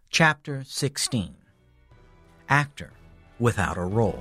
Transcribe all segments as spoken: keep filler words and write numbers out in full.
Chapter sixteen. Actor Without a Role.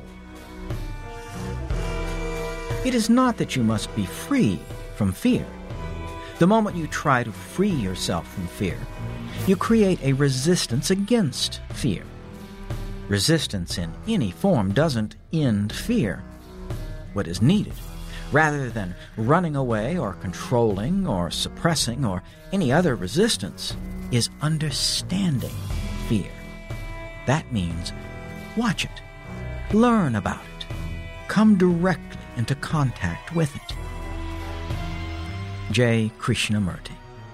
It is not that you must be free from fear. The moment you try to free yourself from fear, you create a resistance against fear. Resistance in any form doesn't end fear. What is needed, rather than running away or controlling or suppressing or any other resistance, is understanding fear. That means watch it, learn about it, come directly into contact with it. J. Krishnamurti.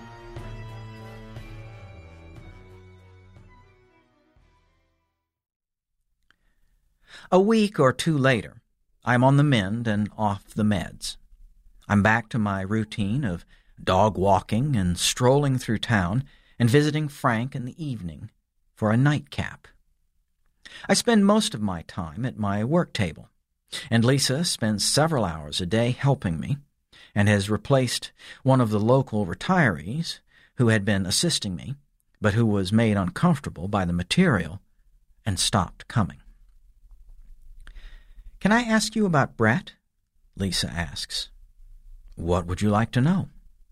A week or two later, I'm on the mend and off the meds. I'm back to my routine of dog walking and strolling through town and visiting Frank in the evening for a nightcap. I spend most of my time at my work table, and Lisa spends several hours a day helping me and has replaced one of the local retirees who had been assisting me, but who was made uncomfortable by the material and stopped coming. "Can I ask you about Brett?" Lisa asks. "What would you like to know?"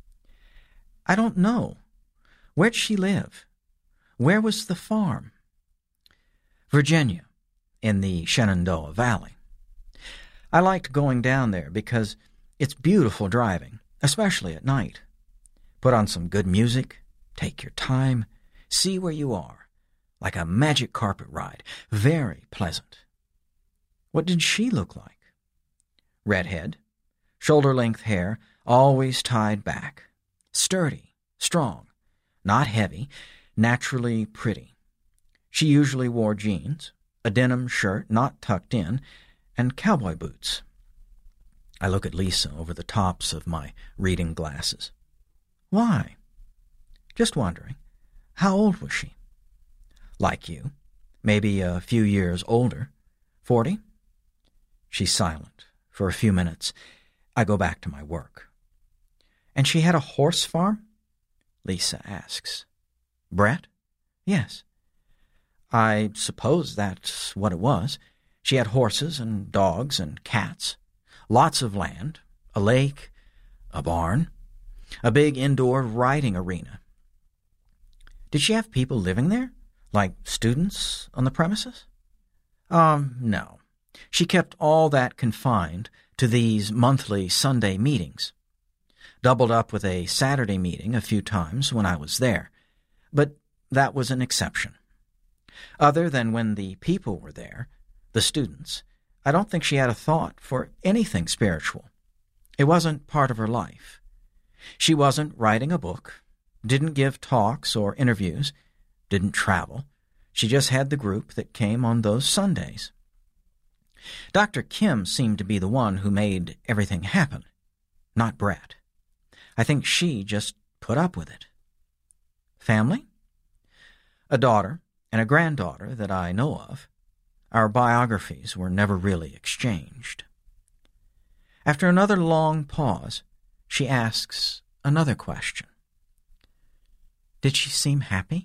"I don't know. Where'd she live? Where was the farm?" "Virginia, in the Shenandoah Valley. I liked going down there because it's beautiful driving, especially at night. Put on some good music, take your time, see where you are, like a magic carpet ride, very pleasant." "What did she look like?" "Redhead, shoulder-length hair, always tied back, sturdy, strong, not heavy, naturally pretty. She usually wore jeans, a denim shirt not tucked in, and cowboy boots." I look at Lisa over the tops of my reading glasses. "Why?" "Just wondering. How old was she?" "Like you. Maybe a few years older. Forty?" She's silent for a few minutes. I go back to my work. "And she had a horse farm?" Lisa asks. "Brett?" "Yes." "I suppose that's what it was. She had horses and dogs and cats, lots of land, a lake, a barn, a big indoor riding arena." "Did she have people living there, like students on the premises?" Um, no. She kept all that confined to these monthly Sunday meetings. Doubled up with a Saturday meeting a few times when I was there, but that was an exception. Other than when the people were there, the students, I don't think she had a thought for anything spiritual. It wasn't part of her life. She wasn't writing a book, didn't give talks or interviews, didn't travel. She just had the group that came on those Sundays. Doctor Kim seemed to be the one who made everything happen, not Brett. I think she just put up with it. "Family?" "A daughter and a granddaughter that I know of. Our biographies were never really exchanged." After another long pause, she asks another question. "Did she seem happy?"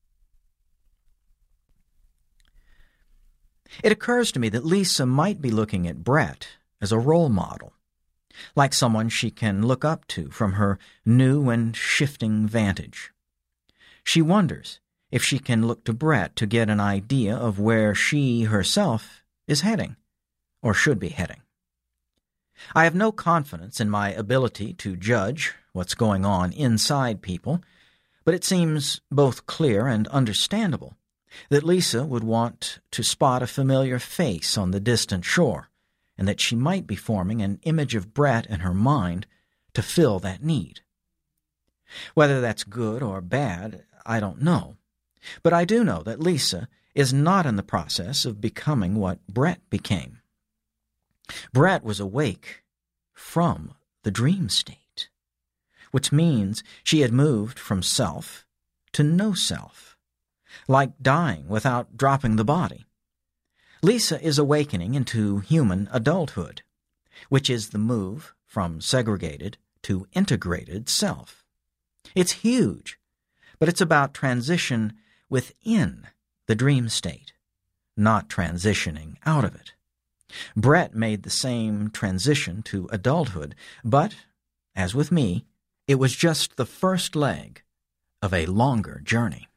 It occurs to me that Lisa might be looking at Brett as a role model, like someone she can look up to from her new and shifting vantage. She wonders if she can look to Brett to get an idea of where she herself is heading, or should be heading. I have no confidence in my ability to judge what's going on inside people, but it seems both clear and understandable that Lisa would want to spot a familiar face on the distant shore, and that she might be forming an image of Brett in her mind to fill that need. Whether that's good or bad, I don't know. But I do know that Lisa is not in the process of becoming what Brett became. Brett was awake from the dream state, which means she had moved from self to no self, like dying without dropping the body. Lisa is awakening into human adulthood, which is the move from segregated to integrated self. It's huge, but it's about transition within the dream state, not transitioning out of it. Brett made the same transition to adulthood, but, as with me, it was just the first leg of a longer journey.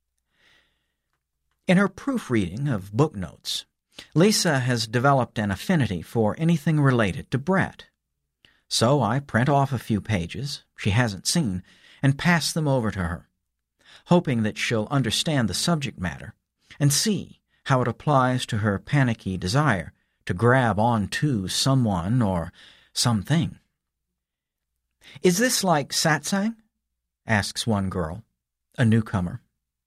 In her proofreading of book notes, Lisa has developed an affinity for anything related to Brett. So I print off a few pages she hasn't seen and pass them over to her, hoping that she'll understand the subject matter and see how it applies to her panicky desire to grab onto someone or something. "Is this like satsang?" asks one girl, a newcomer.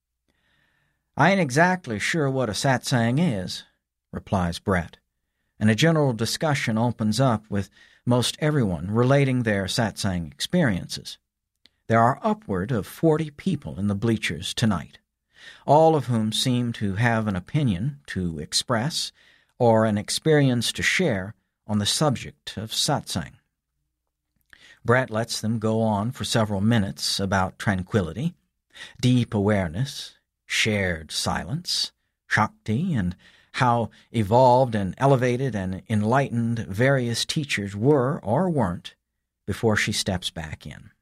"I ain't exactly sure what a satsang is," replies Brett, and a general discussion opens up with most everyone relating their satsang experiences. There are upward of forty people in the bleachers tonight, all of whom seem to have an opinion to express or an experience to share on the subject of satsang. Brett lets them go on for several minutes about tranquility, deep awareness, shared silence, Shakti, and how evolved and elevated and enlightened various teachers were or weren't before she steps back in.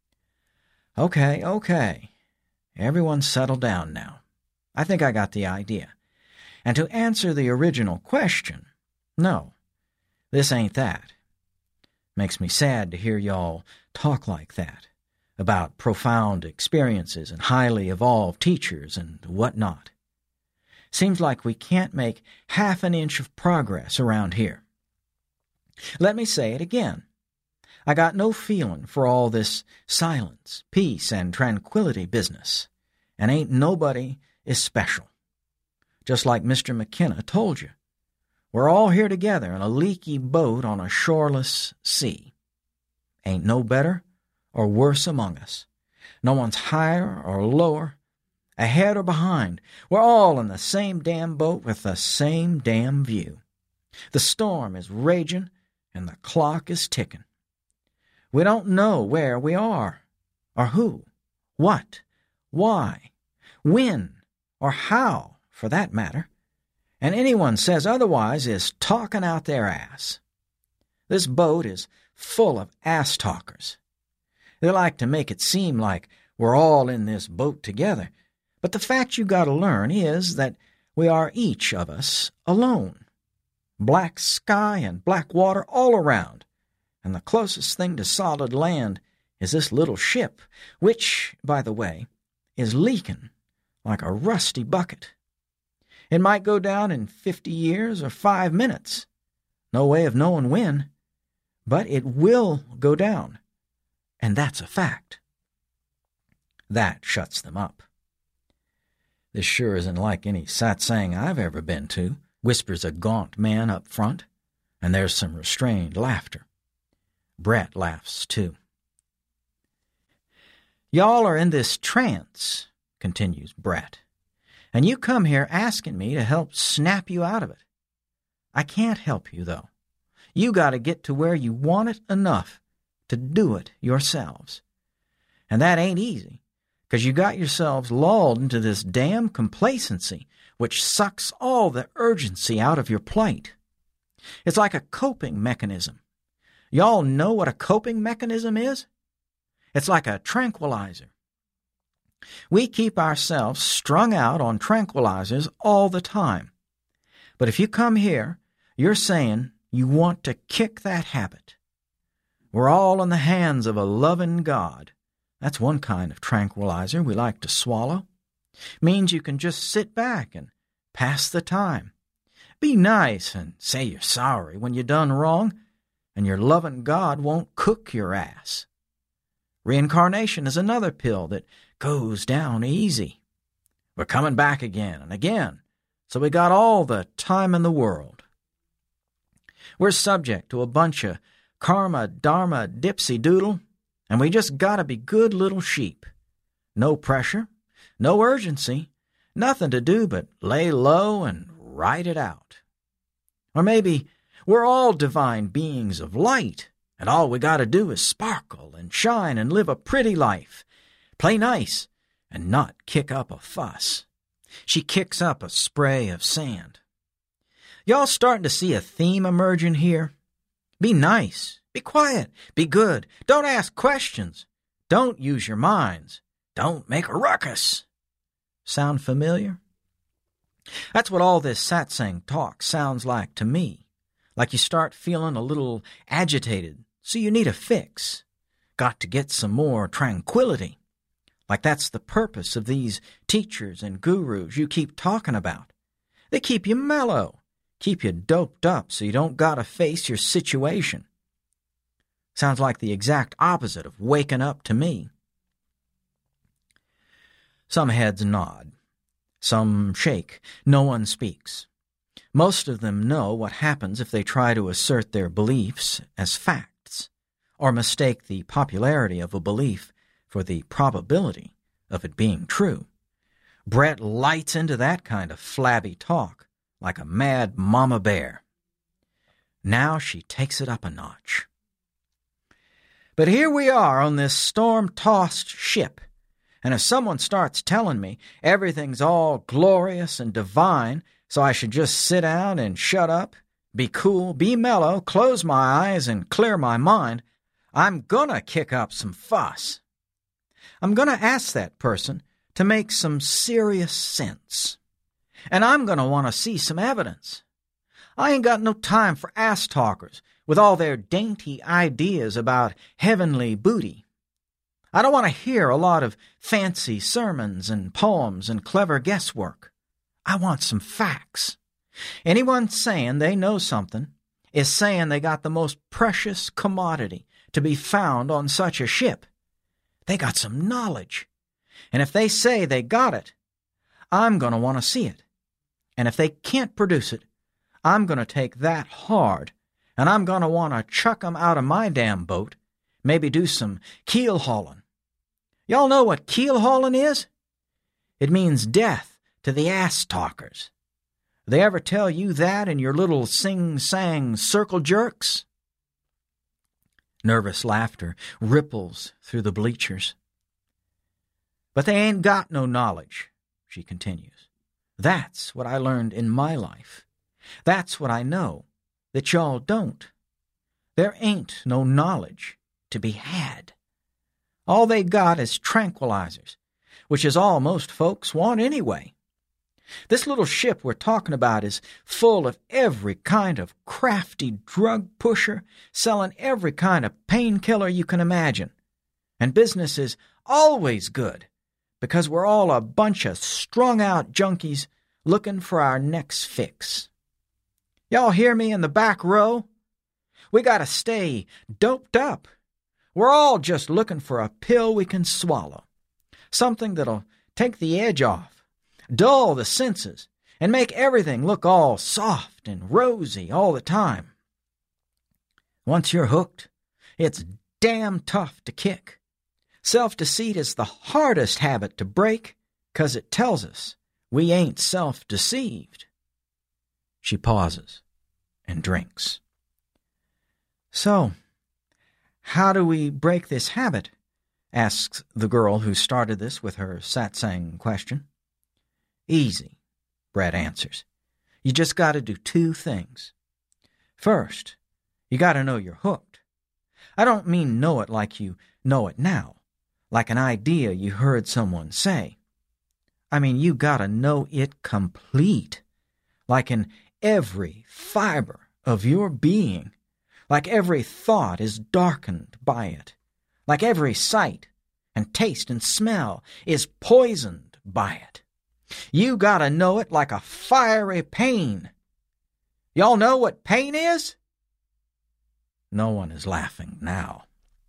Okay, okay. Everyone settle down now. I think I got the idea. And to answer the original question, no, this ain't that. Makes me sad to hear y'all talk like that, about profound experiences and highly evolved teachers and whatnot. Seems like we can't make half an inch of progress around here. Let me say it again. I got no feeling for all this silence, peace, and tranquility business, and ain't nobody is special. Just like Mister McKenna told you, we're all here together in a leaky boat on a shoreless sea. Ain't no better or worse among us. No one's higher or lower, ahead or behind. We're all in the same damn boat with the same damn view. The storm is raging and the clock is ticking. We don't know where we are, or who, what, why, when, or how, for that matter. And anyone says otherwise is talking out their ass. This boat is full of ass-talkers. They like to make it seem like we're all in this boat together, but the fact you got to learn is that we are each of us alone. Black sky and black water all around, and the closest thing to solid land is this little ship, which, by the way, is leaking like a rusty bucket. It might go down in fifty years or five minutes. No way of knowing when, but it will go down, and that's a fact. That shuts them up. "This sure isn't like any satsang I've ever been to," whispers a gaunt man up front, and there's some restrained laughter. Brett laughs, too. "Y'all are in this trance," continues Brett, "and you come here asking me to help snap you out of it. I can't help you, though. You got to get to where you want it enough to do it yourselves. And that ain't easy, because you got yourselves lulled into this damn complacency which sucks all the urgency out of your plight. It's like a coping mechanism. Y'all know what a coping mechanism is? It's like a tranquilizer. We keep ourselves strung out on tranquilizers all the time. But if you come here, you're saying you want to kick that habit. We're all in the hands of a loving God. That's one kind of tranquilizer we like to swallow. Means you can just sit back and pass the time. Be nice and say you're sorry when you done wrong, and your loving God won't cook your ass. Reincarnation is another pill that goes down easy. We're coming back again and again, so we got all the time in the world. We're subject to a bunch of karma, dharma, dipsy-doodle, and we just gotta be good little sheep. No pressure, no urgency, nothing to do but lay low and ride it out. Or maybe we're all divine beings of light, and all we gotta do is sparkle and shine and live a pretty life, play nice, and not kick up a fuss. She kicks up a spray of sand. Y'all starting to see a theme emerging here? Be nice. Be quiet. Be good. Don't ask questions. Don't use your minds. Don't make a ruckus. Sound familiar? That's what all this satsang talk sounds like to me. Like you start feeling a little agitated, so you need a fix. Got to get some more tranquility. Like that's the purpose of these teachers and gurus you keep talking about. They keep you mellow, keep you doped up so you don't gotta face your situation. Sounds like the exact opposite of waking up to me. Some heads nod. Some shake. No one speaks. Most of them know what happens if they try to assert their beliefs as facts, or mistake the popularity of a belief for the probability of it being true. Brett lights into that kind of flabby talk like a mad mama bear. Now she takes it up a notch. But here we are on this storm-tossed ship, and if someone starts telling me everything's all glorious and divine, so I should just sit down and shut up, be cool, be mellow, close my eyes, and clear my mind, I'm gonna kick up some fuss. I'm gonna ask that person to make some serious sense. And I'm gonna want to see some evidence. I ain't got no time for ass-talkers with all their dainty ideas about heavenly booty. I don't want to hear a lot of fancy sermons and poems and clever guesswork. I want some facts. Anyone saying they know something is saying they got the most precious commodity to be found on such a ship. They got some knowledge. And if they say they got it, I'm going to want to see it. And if they can't produce it, I'm going to take that hard, and I'm going to want to chuck 'em out of my damn boat, maybe do some keel hauling. Y'all know what keel hauling is? It means death to the ass-talkers. They ever tell you that in your little sing-sang circle jerks? Nervous laughter ripples through the bleachers. But they ain't got no knowledge, she continues. That's what I learned in my life. That's what I know that y'all don't. There ain't no knowledge to be had. All they got is tranquilizers, which is all most folks want anyway. This little ship we're talking about is full of every kind of crafty drug pusher selling every kind of painkiller you can imagine. And business is always good because we're all a bunch of strung-out junkies looking for our next fix. Y'all hear me in the back row? We gotta stay doped up. We're all just looking for a pill we can swallow, something that'll take the edge off, dull the senses, and make everything look all soft and rosy all the time. Once you're hooked, it's damn tough to kick. Self-deceit is the hardest habit to break, 'cause it tells us we ain't self-deceived. She pauses and drinks. So, how do we break this habit? Asks the girl who started this with her satsang question. Easy, Brett answers. You just got to do two things. First, you got to know you're hooked. I don't mean know it like you know it now, like an idea you heard someone say. I mean you got to know it complete, like in every fiber of your being, like every thought is darkened by it, like every sight and taste and smell is poisoned by it. You gotta know it like a fiery pain. Y'all know what pain is? No one is laughing now.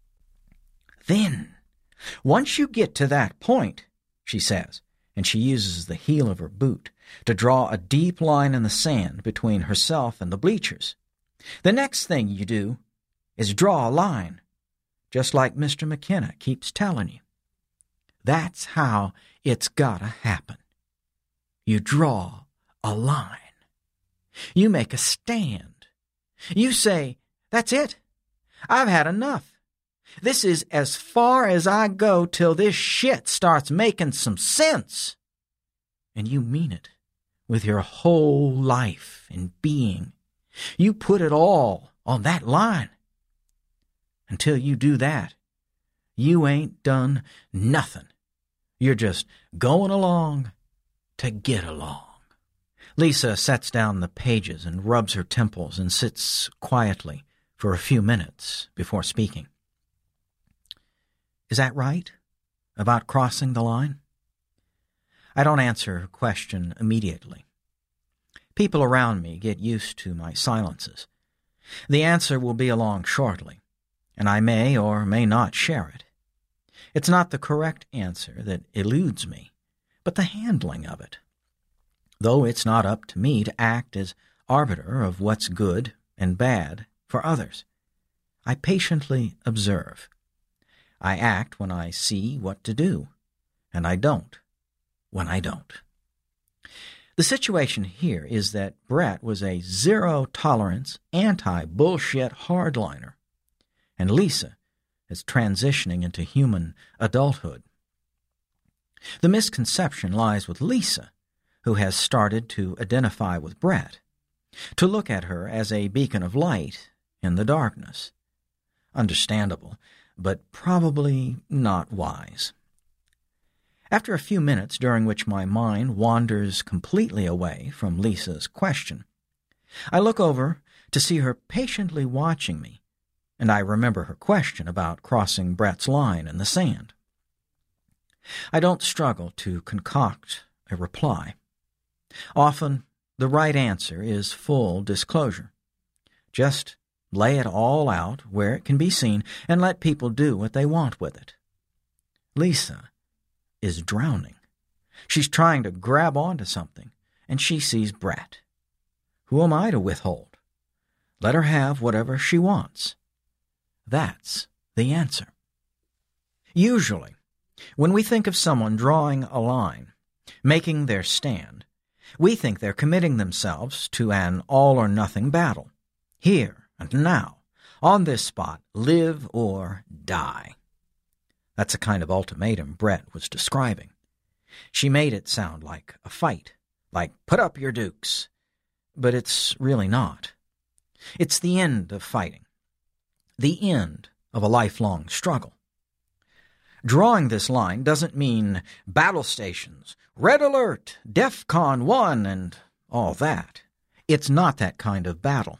Then, once you get to that point, she says, and she uses the heel of her boot to draw a deep line in the sand between herself and the bleachers. The next thing you do is draw a line, just like Mister McKenna keeps telling you. That's how it's gotta happen. You draw a line. You make a stand. You say, that's it. I've had enough. This is as far as I go till this shit starts making some sense. And you mean it with your whole life and being. You put it all on that line. Until you do that, you ain't done nothing. You're just going along to get along. Lisa sets down the pages and rubs her temples and sits quietly for a few minutes before speaking. Is that right? About crossing the line? I don't answer her question immediately. People around me get used to my silences. The answer will be along shortly, and I may or may not share it. It's not the correct answer that eludes me, but the handling of it. Though it's not up to me to act as arbiter of what's good and bad for others. I patiently observe. I act when I see what to do, and I don't when I don't. The situation here is that Brett was a zero-tolerance, anti-bullshit hardliner, and Lisa is transitioning into human adulthood. The misconception lies with Lisa, who has started to identify with Brett, to look at her as a beacon of light in the darkness. Understandable, but probably not wise. After a few minutes during which my mind wanders completely away from Lisa's question, I look over to see her patiently watching me, and I remember her question about crossing Brett's line in the sand. I don't struggle to concoct a reply. Often, the right answer is full disclosure. Just lay it all out where it can be seen and let people do what they want with it. Lisa is drowning. She's trying to grab onto something, and she sees Brett. Who am I to withhold? Let her have whatever she wants. That's the answer. Usually, when we think of someone drawing a line, making their stand, we think they're committing themselves to an all-or-nothing battle. Here and now, on this spot, live or die. That's the kind of ultimatum Brett was describing. She made it sound like a fight, like put up your dukes. But it's really not. It's the end of fighting, the end of a lifelong struggle. Drawing this line doesn't mean battle stations, red alert, DEFCON one, and all that. It's not that kind of battle.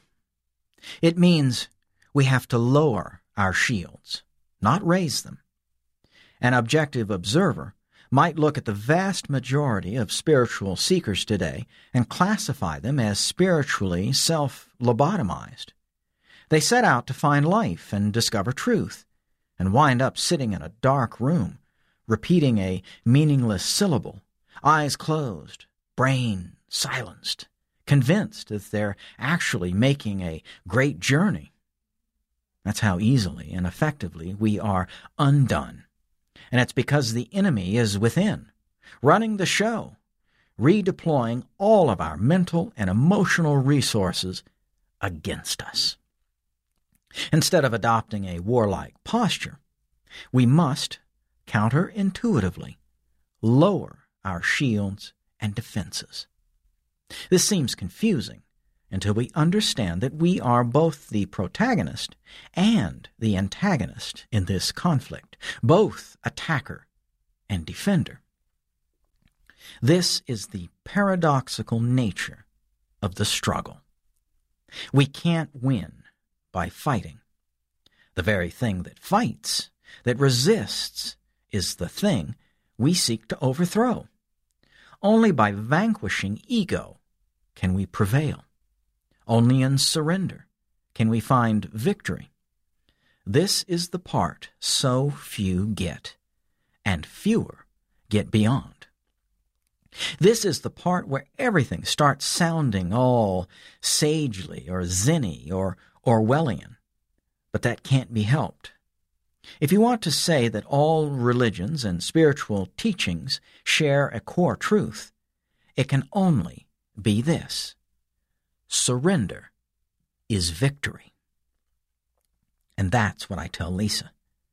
It means we have to lower our shields, not raise them. An objective observer might look at the vast majority of spiritual seekers today and classify them as spiritually self-lobotomized. They set out to find life and discover truth, and wind up sitting in a dark room, repeating a meaningless syllable, eyes closed, brain silenced, convinced that they're actually making a great journey. That's how easily and effectively we are undone. And it's because the enemy is within, running the show, redeploying all of our mental and emotional resources against us. Instead of adopting a warlike posture, we must, counterintuitively, lower our shields and defenses. This seems confusing until we understand that we are both the protagonist and the antagonist in this conflict, both attacker and defender. This is the paradoxical nature of the struggle. We can't win by fighting. The very thing that fights, that resists, is the thing we seek to overthrow. Only by vanquishing ego can we prevail. Only in surrender can we find victory. This is the part so few get, and fewer get beyond. This is the part where everything starts sounding all sagely or zenny or Orwellian, but that can't be helped. If you want to say that all religions and spiritual teachings share a core truth, it can only be this: surrender is victory. And that's what I tell Lisa.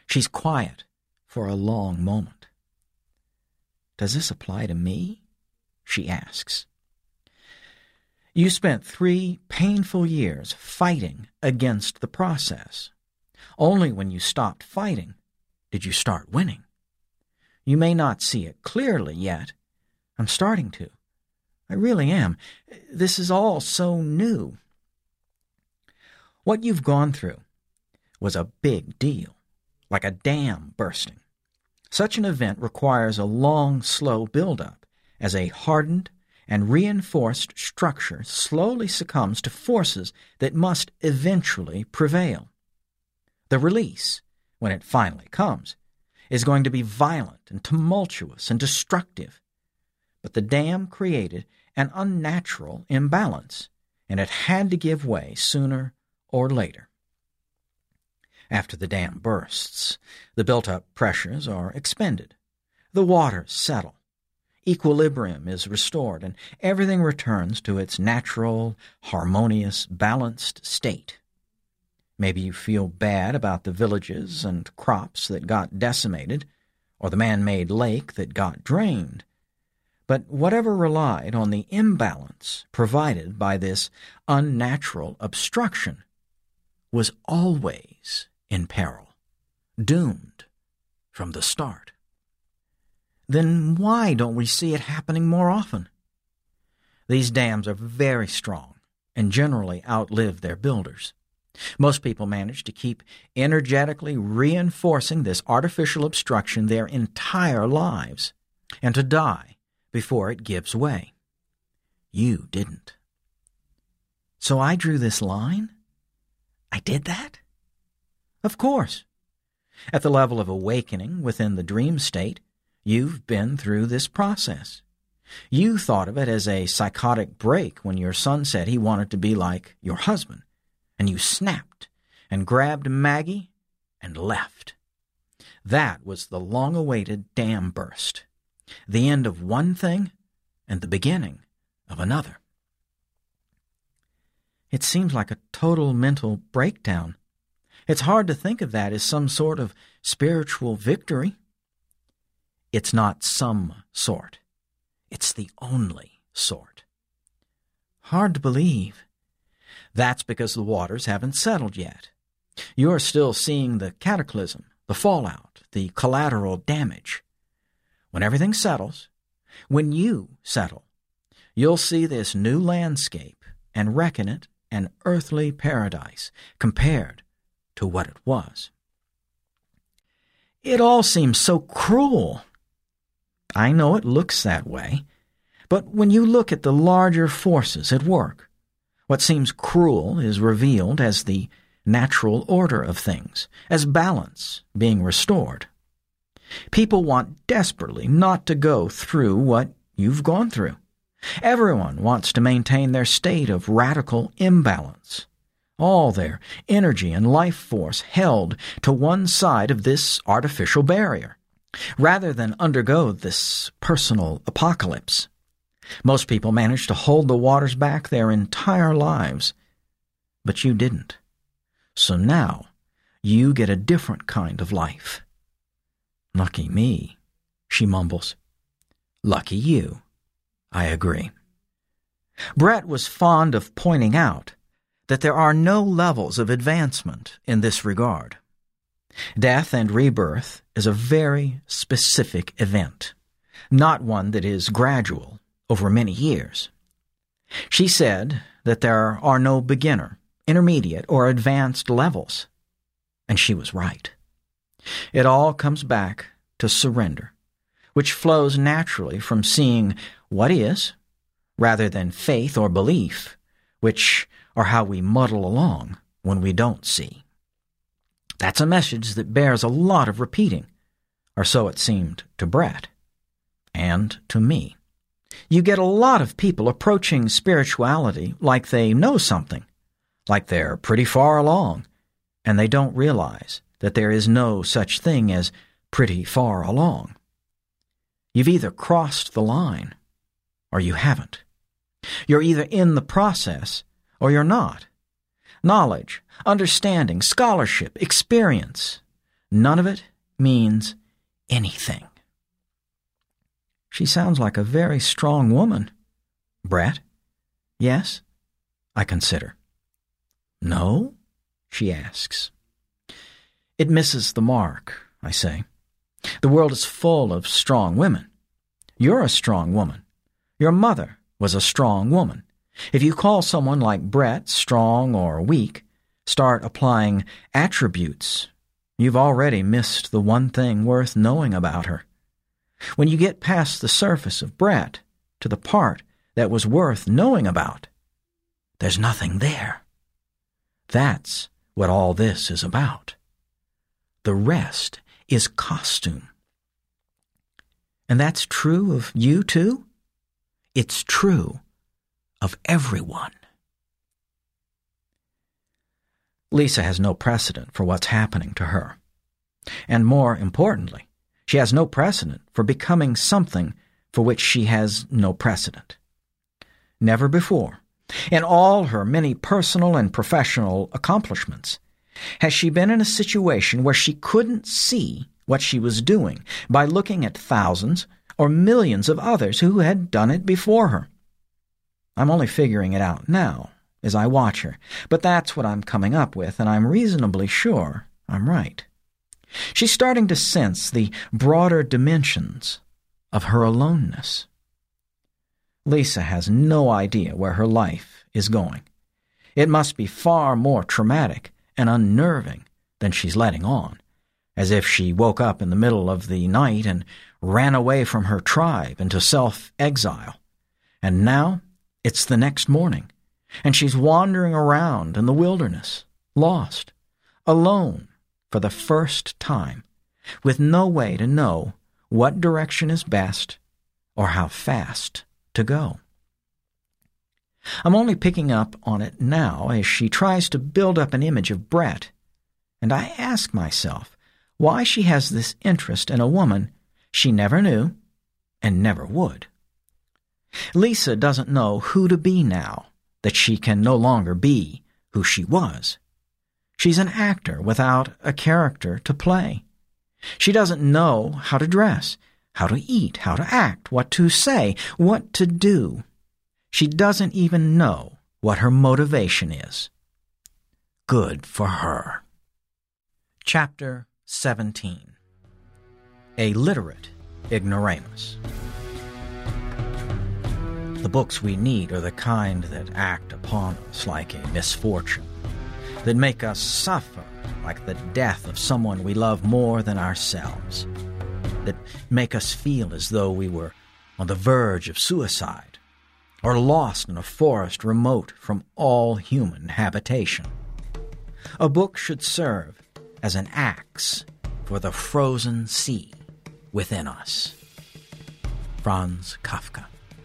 She's quiet for a long moment. "Does this apply to me?" she asks. You spent three painful years fighting against the process. Only when you stopped fighting did you start winning. You may not see it clearly yet. I'm starting to. I really am. This is all so new. What you've gone through was a big deal, like a dam bursting. Such an event requires a long, slow buildup as a hardened and reinforced structure slowly succumbs to forces that must eventually prevail. The release, when it finally comes, is going to be violent and tumultuous and destructive. But the dam created an unnatural imbalance, and it had to give way sooner or later. After the dam bursts, the built-up pressures are expended. The waters settle. Equilibrium is restored, and everything returns to its natural, harmonious, balanced state. Maybe you feel bad about the villages and crops that got decimated, or the man-made lake that got drained. But whatever relied on the imbalance provided by this unnatural obstruction was always in peril, doomed from the start. Then why don't we see it happening more often? These dams are very strong and generally outlive their builders. Most people manage to keep energetically reinforcing this artificial obstruction their entire lives and to die before it gives way. You didn't. So I drew this line? I did that? Of course. At the level of awakening within the dream state, you've been through this process. You thought of it as a psychotic break when your son said he wanted to be like your husband, and you snapped and grabbed Maggie and left. That was the long-awaited dam burst, the end of one thing and the beginning of another. It seems like a total mental breakdown. It's hard to think of that as some sort of spiritual victory. It's not some sort. It's the only sort. Hard to believe. That's because the waters haven't settled yet. You're still seeing the cataclysm, the fallout, the collateral damage. When everything settles, when you settle, you'll see this new landscape and reckon it an earthly paradise compared to what it was. It all seems so cruel. I know it looks that way, but when you look at the larger forces at work, what seems cruel is revealed as the natural order of things, as balance being restored. People want desperately not to go through what you've gone through. Everyone wants to maintain their state of radical imbalance, all their energy and life force held to one side of this artificial barrier, rather than undergo this personal apocalypse. Most people manage to hold the waters back their entire lives, but you didn't. So now you get a different kind of life. Lucky me, she mumbles. Lucky you, I agree. Brett was fond of pointing out that there are no levels of advancement in this regard. Death and rebirth is a very specific event, not one that is gradual over many years. She said that there are no beginner, intermediate, or advanced levels, and she was right. It all comes back to surrender, which flows naturally from seeing what is, rather than faith or belief, which are how we muddle along when we don't see. That's a message that bears a lot of repeating, or so it seemed to Brett, and to me. You get a lot of people approaching spirituality like they know something, like they're pretty far along, and they don't realize that there is no such thing as pretty far along. You've either crossed the line, or you haven't. You're either in the process, or you're not. Knowledge, understanding, scholarship, experience, None of it means anything. She sounds like a very strong woman. Brett? Yes? I consider. No? She asks. It misses the mark, I say. The world is full of strong women. You're a strong woman. Your mother was a strong woman. If you call someone like Brett strong or weak, start applying attributes, you've already missed the one thing worth knowing about her. When you get past the surface of Brett to the part that was worth knowing about, there's nothing there. That's what all this is about. The rest is costume. And that's true of you, too? It's true of everyone. Lisa has no precedent for what's happening to her. And more importantly, she has no precedent for becoming something for which she has no precedent. Never before, in all her many personal and professional accomplishments, has she been in a situation where she couldn't see what she was doing by looking at thousands or millions of others who had done it before her. I'm only figuring it out now as I watch her, but that's what I'm coming up with, and I'm reasonably sure I'm right. She's starting to sense the broader dimensions of her aloneness. Lisa has no idea where her life is going. It must be far more traumatic and unnerving than she's letting on, as if she woke up in the middle of the night and ran away from her tribe into self-exile. And now it's the next morning, and she's wandering around in the wilderness, lost, alone for the first time, with no way to know what direction is best or how fast to go. I'm only picking up on it now as she tries to build up an image of Brett, and I ask myself why she has this interest in a woman she never knew and never would. Lisa doesn't know who to be now that she can no longer be who she was. She's an actor without a character to play. She doesn't know how to dress, how to eat, how to act, what to say, what to do. She doesn't even know what her motivation is. Good for her. Chapter seventeen. A Literate Ignoramus. The books we need are the kind that act upon us like a misfortune, that make us suffer like the death of someone we love more than ourselves, that make us feel as though we were on the verge of suicide, or lost in a forest remote from all human habitation. A book should serve as an axe for the frozen sea within us. Franz Kafka.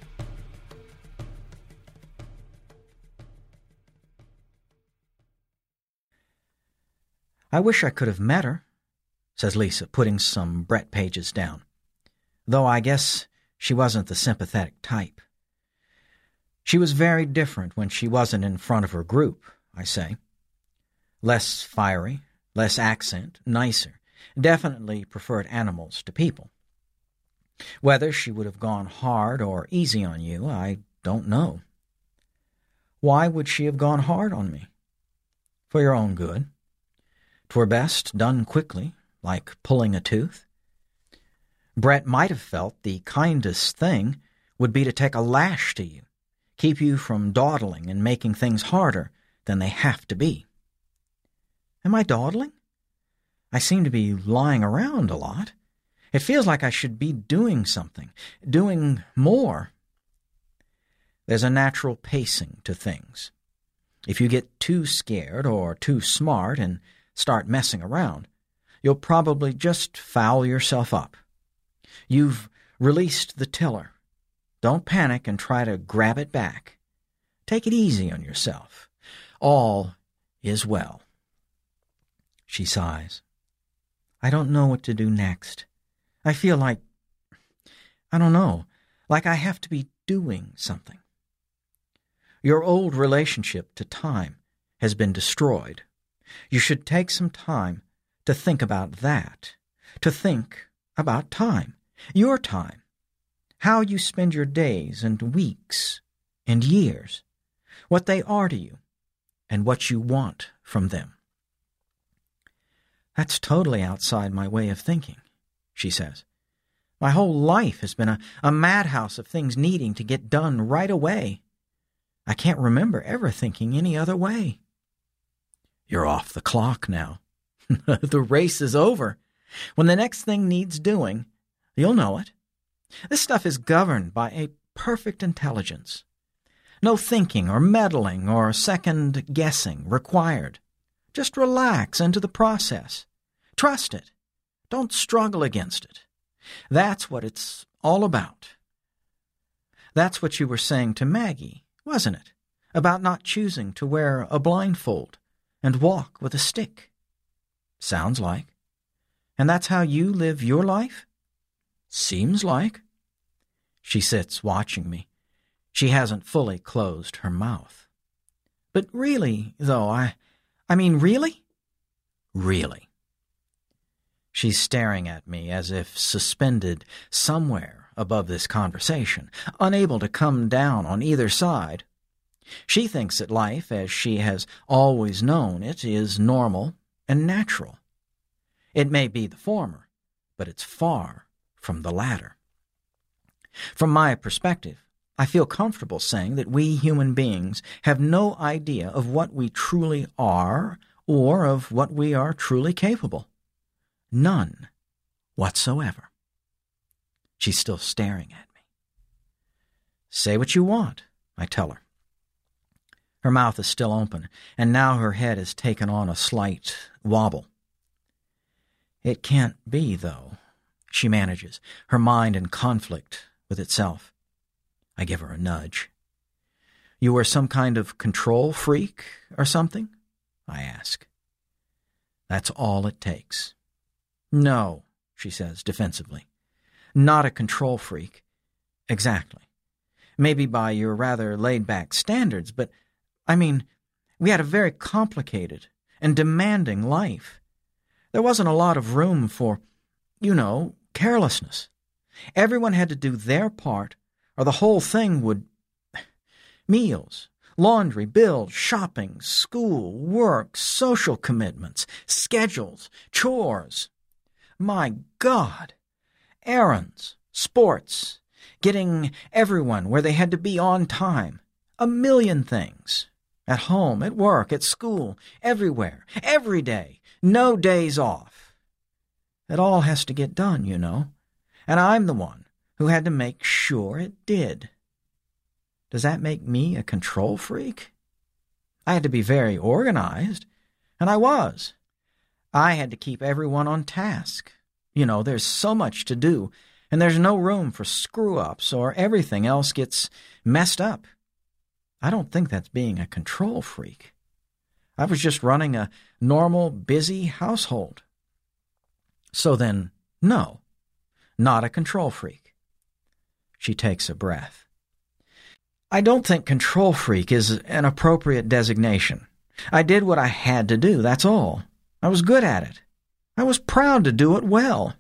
I wish I could have met her, says Lisa, putting some Brett pages down, though I guess she wasn't the sympathetic type. She was very different when she wasn't in front of her group, I say. Less fiery, less accent, nicer, definitely preferred animals to people. Whether she would have gone hard or easy on you, I don't know. Why would she have gone hard on me? For your own good. 'Twere best done quickly, like pulling a tooth. Brett might have felt the kindest thing would be to take a lash to you, keep you from dawdling and making things harder than they have to be. Am I dawdling? I seem to be lying around a lot. It feels like I should be doing something, doing more. There's a natural pacing to things. If you get too scared or too smart and start messing around, you'll probably just foul yourself up. You've released the tiller. Don't panic and try to grab it back. Take it easy on yourself. All is well. She sighs. I don't know what to do next. I feel like, I don't know, like I have to be doing something. Your old relationship to time has been destroyed. You should take some time to think about that, to think about time, your time, how you spend your days and weeks and years, what they are to you, and what you want from them. That's totally outside my way of thinking, she says. My whole life has been a, a madhouse of things needing to get done right away. I can't remember ever thinking any other way. You're off the clock now. The race is over. When the next thing needs doing, you'll know it. This stuff is governed by a perfect intelligence. No thinking or meddling or second-guessing required. Just relax into the process. Trust it. Don't struggle against it. That's what it's all about. That's what you were saying to Maggie, wasn't it? About not choosing to wear a blindfold and walk with a stick. Sounds like. And that's how you live your life? Seems like. She sits watching me. She hasn't fully closed her mouth. But really, though, I... I mean, really? Really. She's staring at me as if suspended somewhere above this conversation, unable to come down on either side. She thinks that life, as she has always known it, is normal and natural. It may be the former, but it's far from the latter. From my perspective, I feel comfortable saying that we human beings have no idea of what we truly are or of what we are truly capable. None whatsoever. She's still staring at me. Say what you want, I tell her. Her mouth is still open, and now her head has taken on a slight wobble. It can't be, though, she manages, her mind in conflict with itself. I give her a nudge. You were some kind of control freak or something? I ask. That's all it takes. No, she says defensively. Not a control freak. Exactly. Maybe by your rather laid-back standards, but, I mean, we had a very complicated and demanding life. There wasn't a lot of room for, you know, carelessness. Everyone had to do their part, or the whole thing would... Meals, laundry, bills, shopping, school, work, social commitments, schedules, chores. My God! Errands, sports, getting everyone where they had to be on time. A million things. At home, at work, at school, everywhere, every day. No days off. It all has to get done, you know. And I'm the one who had to make sure it did. Does that make me a control freak? I had to be very organized, and I was. I had to keep everyone on task. You know, there's so much to do, and there's no room for screw-ups or everything else gets messed up. I don't think that's being a control freak. I was just running a normal, busy household. So then, no, not a control freak. She takes a breath. I don't think control freak is an appropriate designation. I did what I had to do, that's all. I was good at it. I was proud to do it well.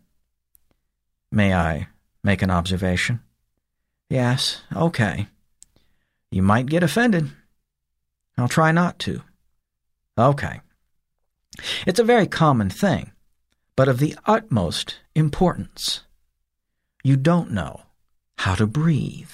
May I make an observation? Yes, okay. You might get offended. I'll try not to. Okay. It's a very common thing, but of the utmost importance. You don't know how to breathe.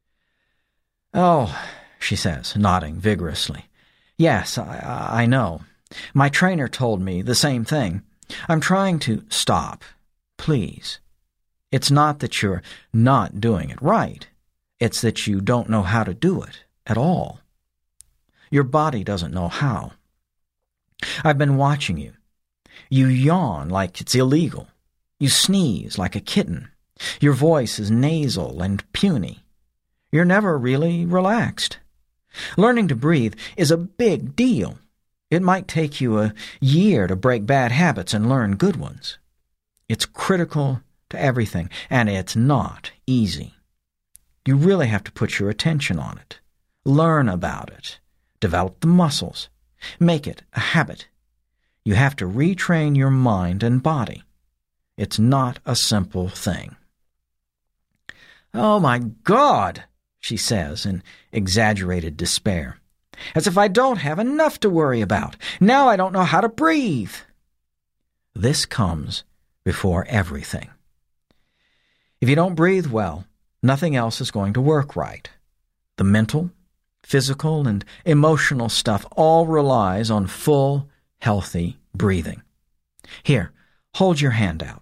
Oh, she says, nodding vigorously. Yes, I, I know. My trainer told me the same thing. I'm trying to stop, please. It's not that you're not doing it right. It's that you don't know how to do it at all. Your body doesn't know how. I've been watching you. You yawn like it's illegal. You sneeze like a kitten. Your voice is nasal and puny. You're never really relaxed. Learning to breathe is a big deal. It might take you a year to break bad habits and learn good ones. It's critical to everything, and it's not easy. You really have to put your attention on it. Learn about it. Develop the muscles. Make it a habit. You have to retrain your mind and body. It's not a simple thing. "Oh, my God," she says in exaggerated despair. "As if I don't have enough to worry about. Now I don't know how to breathe." This comes before everything. If you don't breathe well, nothing else is going to work right. The mental, physical, and emotional stuff all relies on full, healthy breathing. Here, hold your hand out.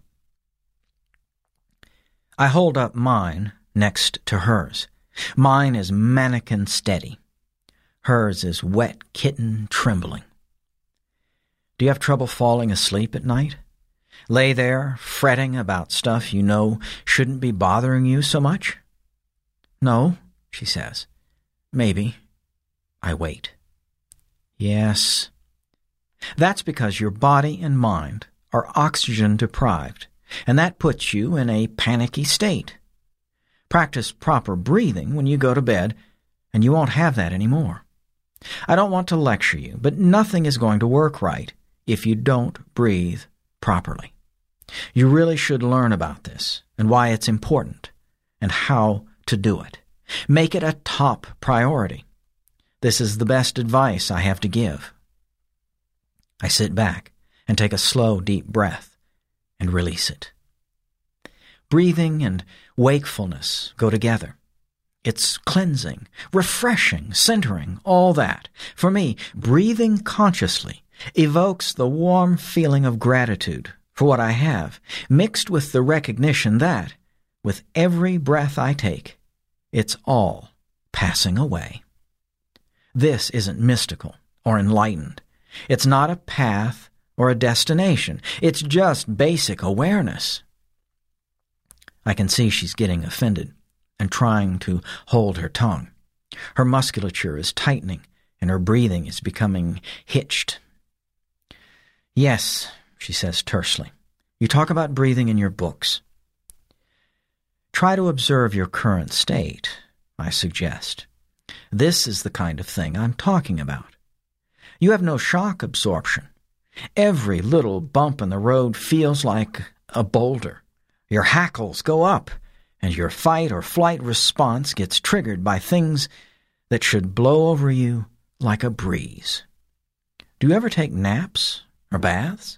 I hold up mine next to hers. Mine is mannequin steady. Hers is wet kitten trembling. Do you have trouble falling asleep at night? Lay there fretting about stuff you know shouldn't be bothering you so much? "No," she says. "Maybe." I wait. "Yes." That's because your body and mind are oxygen deprived, and that puts you in a panicky state. Practice proper breathing when you go to bed, and you won't have that anymore. I don't want to lecture you, but nothing is going to work right if you don't breathe properly. You really should learn about this and why it's important and how to do it. Make it a top priority. This is the best advice I have to give. I sit back and take a slow, deep breath and release it. Breathing and wakefulness go together. It's cleansing, refreshing, centering, all that. For me, breathing consciously evokes the warm feeling of gratitude for what I have, mixed with the recognition that, with every breath I take, it's all passing away. This isn't mystical or enlightened. It's not a path or a destination. It's just basic awareness. I can see she's getting offended and trying to hold her tongue. Her musculature is tightening, and her breathing is becoming hitched. "Yes," she says tersely, "you talk about breathing in your books." Try to observe your current state, I suggest. This is the kind of thing I'm talking about. You have no shock absorption. Every little bump in the road feels like a boulder. Your hackles go up, and your fight or flight response gets triggered by things that should blow over you like a breeze. Do you ever take naps or baths?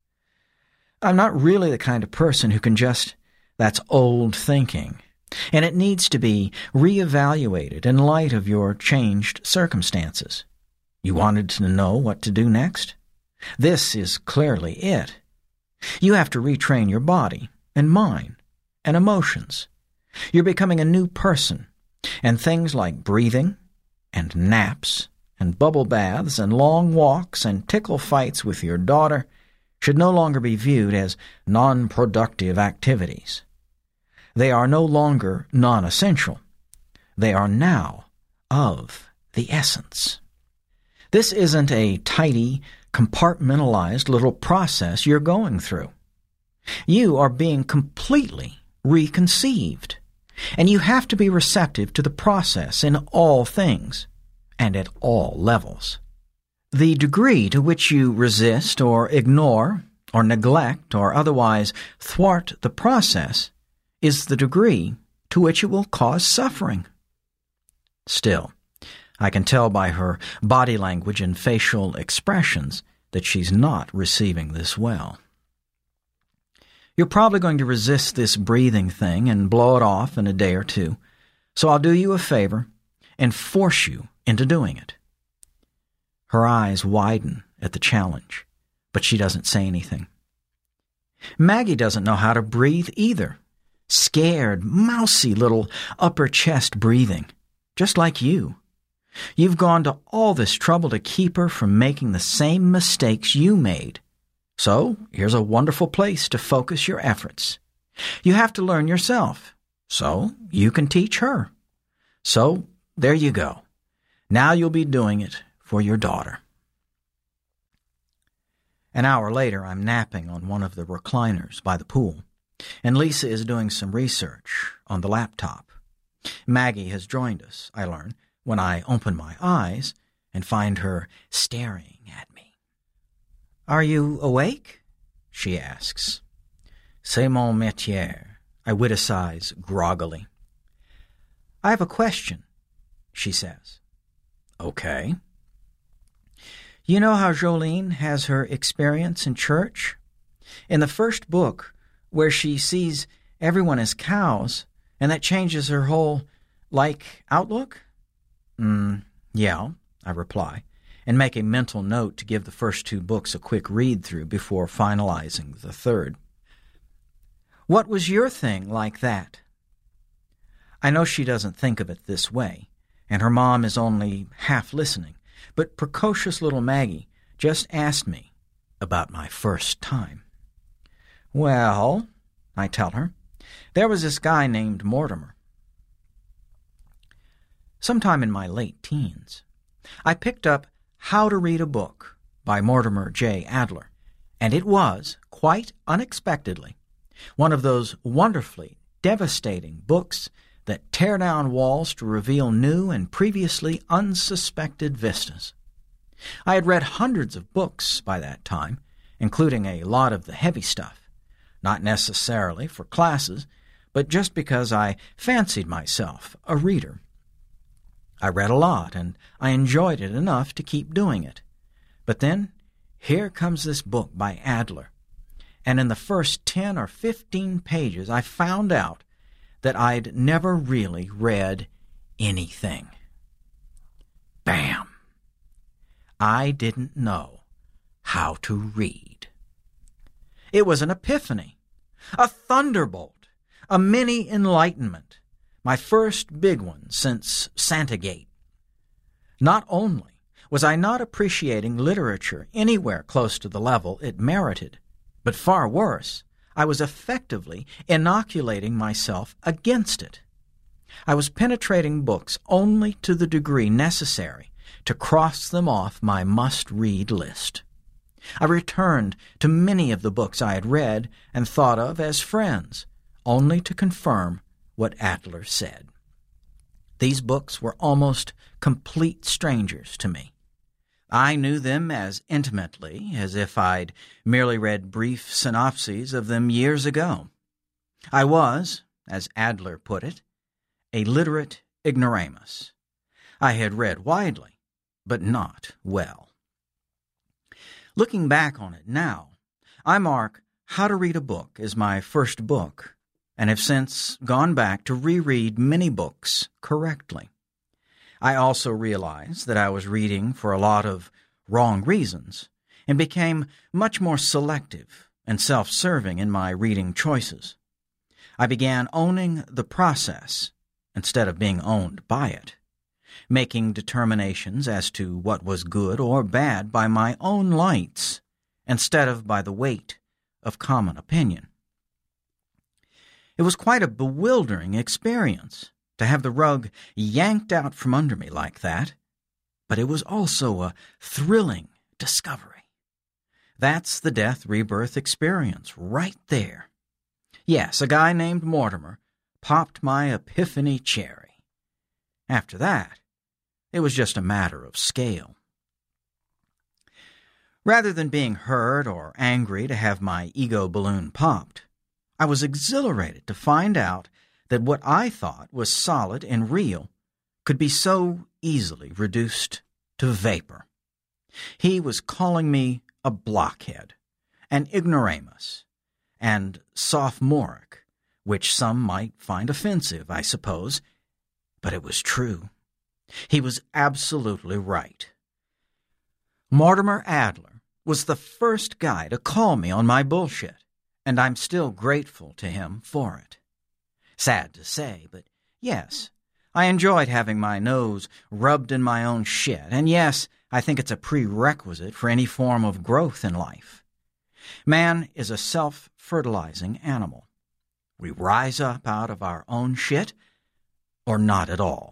I'm not really the kind of person who can just, that's old thinking, and it needs to be reevaluated in light of your changed circumstances. You wanted to know what to do next? This is clearly it. You have to retrain your body and mind and emotions. You're becoming a new person, and things like breathing and naps and bubble baths and long walks and tickle fights with your daughter should no longer be viewed as non-productive activities. They are no longer non-essential. They are now of the essence. This isn't a tidy, compartmentalized little process you're going through. You are being completely reconceived, and you have to be receptive to the process in all things and at all levels. The degree to which you resist or ignore or neglect or otherwise thwart the process is the degree to which it will cause suffering. Still, I can tell by her body language and facial expressions that she's not receiving this well. You're probably going to resist this breathing thing and blow it off in a day or two, so I'll do you a favor and force you into doing it. Her eyes widen at the challenge, but she doesn't say anything. Maggie doesn't know how to breathe either. Scared, mousy little upper chest breathing, just like you. You've gone to all this trouble to keep her from making the same mistakes you made. So here's a wonderful place to focus your efforts. You have to learn yourself, so you can teach her. So there you go. Now you'll be doing it for your daughter. An hour later, I'm napping on one of the recliners by the pool, and Lisa is doing some research on the laptop. Maggie has joined us, I learn, when I open my eyes and find her staring at me. "Are you awake?" she asks. "C'est mon métier," I witicize groggily. "I have a question," she says. "Okay." "You know how Jolene has her experience in church? In the first book, where she sees everyone as cows, and that changes her whole, like, outlook?" Mm, yeah, I reply, and make a mental note to give the first two books a quick read-through before finalizing the third. "What was your thing like that?" I know she doesn't think of it this way, and her mom is only half listening, but precocious little Maggie just asked me about my first time. "Well," I tell her, "there was this guy named Mortimer." Sometime in my late teens, I picked up How to Read a Book by Mortimer J. Adler, and it was, quite unexpectedly, one of those wonderfully devastating books that tear down walls to reveal new and previously unsuspected vistas. I had read hundreds of books by that time, including a lot of the heavy stuff, not necessarily for classes, but just because I fancied myself a reader. I read a lot, and I enjoyed it enough to keep doing it. But then, here comes this book by Adler, and in the first ten or fifteen pages I found out that I'd never really read anything. Bam! I didn't know how to read. It was an epiphany, a thunderbolt, a mini enlightenment, my first big one since Santagate. Not only was I not appreciating literature anywhere close to the level it merited, but far worse, I was effectively inoculating myself against it. I was penetrating books only to the degree necessary to cross them off my must-read list. I returned to many of the books I had read and thought of as friends, only to confirm what Adler said. These books were almost complete strangers to me. I knew them as intimately as if I'd merely read brief synopses of them years ago. I was, as Adler put it, a literate ignoramus. I had read widely, but not well. Looking back on it now, I mark How to Read a Book as my first book, and have since gone back to reread many books correctly. I also realized that I was reading for a lot of wrong reasons, and became much more selective and self-serving in my reading choices. I began owning the process instead of being owned by it, making determinations as to what was good or bad by my own lights instead of by the weight of common opinion. It was quite a bewildering experience to have the rug yanked out from under me like that, but it was also a thrilling discovery. That's the death-rebirth experience right there. Yes, a guy named Mortimer popped my epiphany cherry. After that, it was just a matter of scale. Rather than being hurt or angry to have my ego balloon popped, I was exhilarated to find out that what I thought was solid and real could be so easily reduced to vapor. He was calling me a blockhead, an ignoramus, and sophomoric, which some might find offensive, I suppose, but it was true. He was absolutely right. Mortimer Adler was the first guy to call me on my bullshit, and I'm still grateful to him for it. Sad to say, but yes, I enjoyed having my nose rubbed in my own shit, and yes, I think it's a prerequisite for any form of growth in life. Man is a self-fertilizing animal. We rise up out of our own shit, or not at all.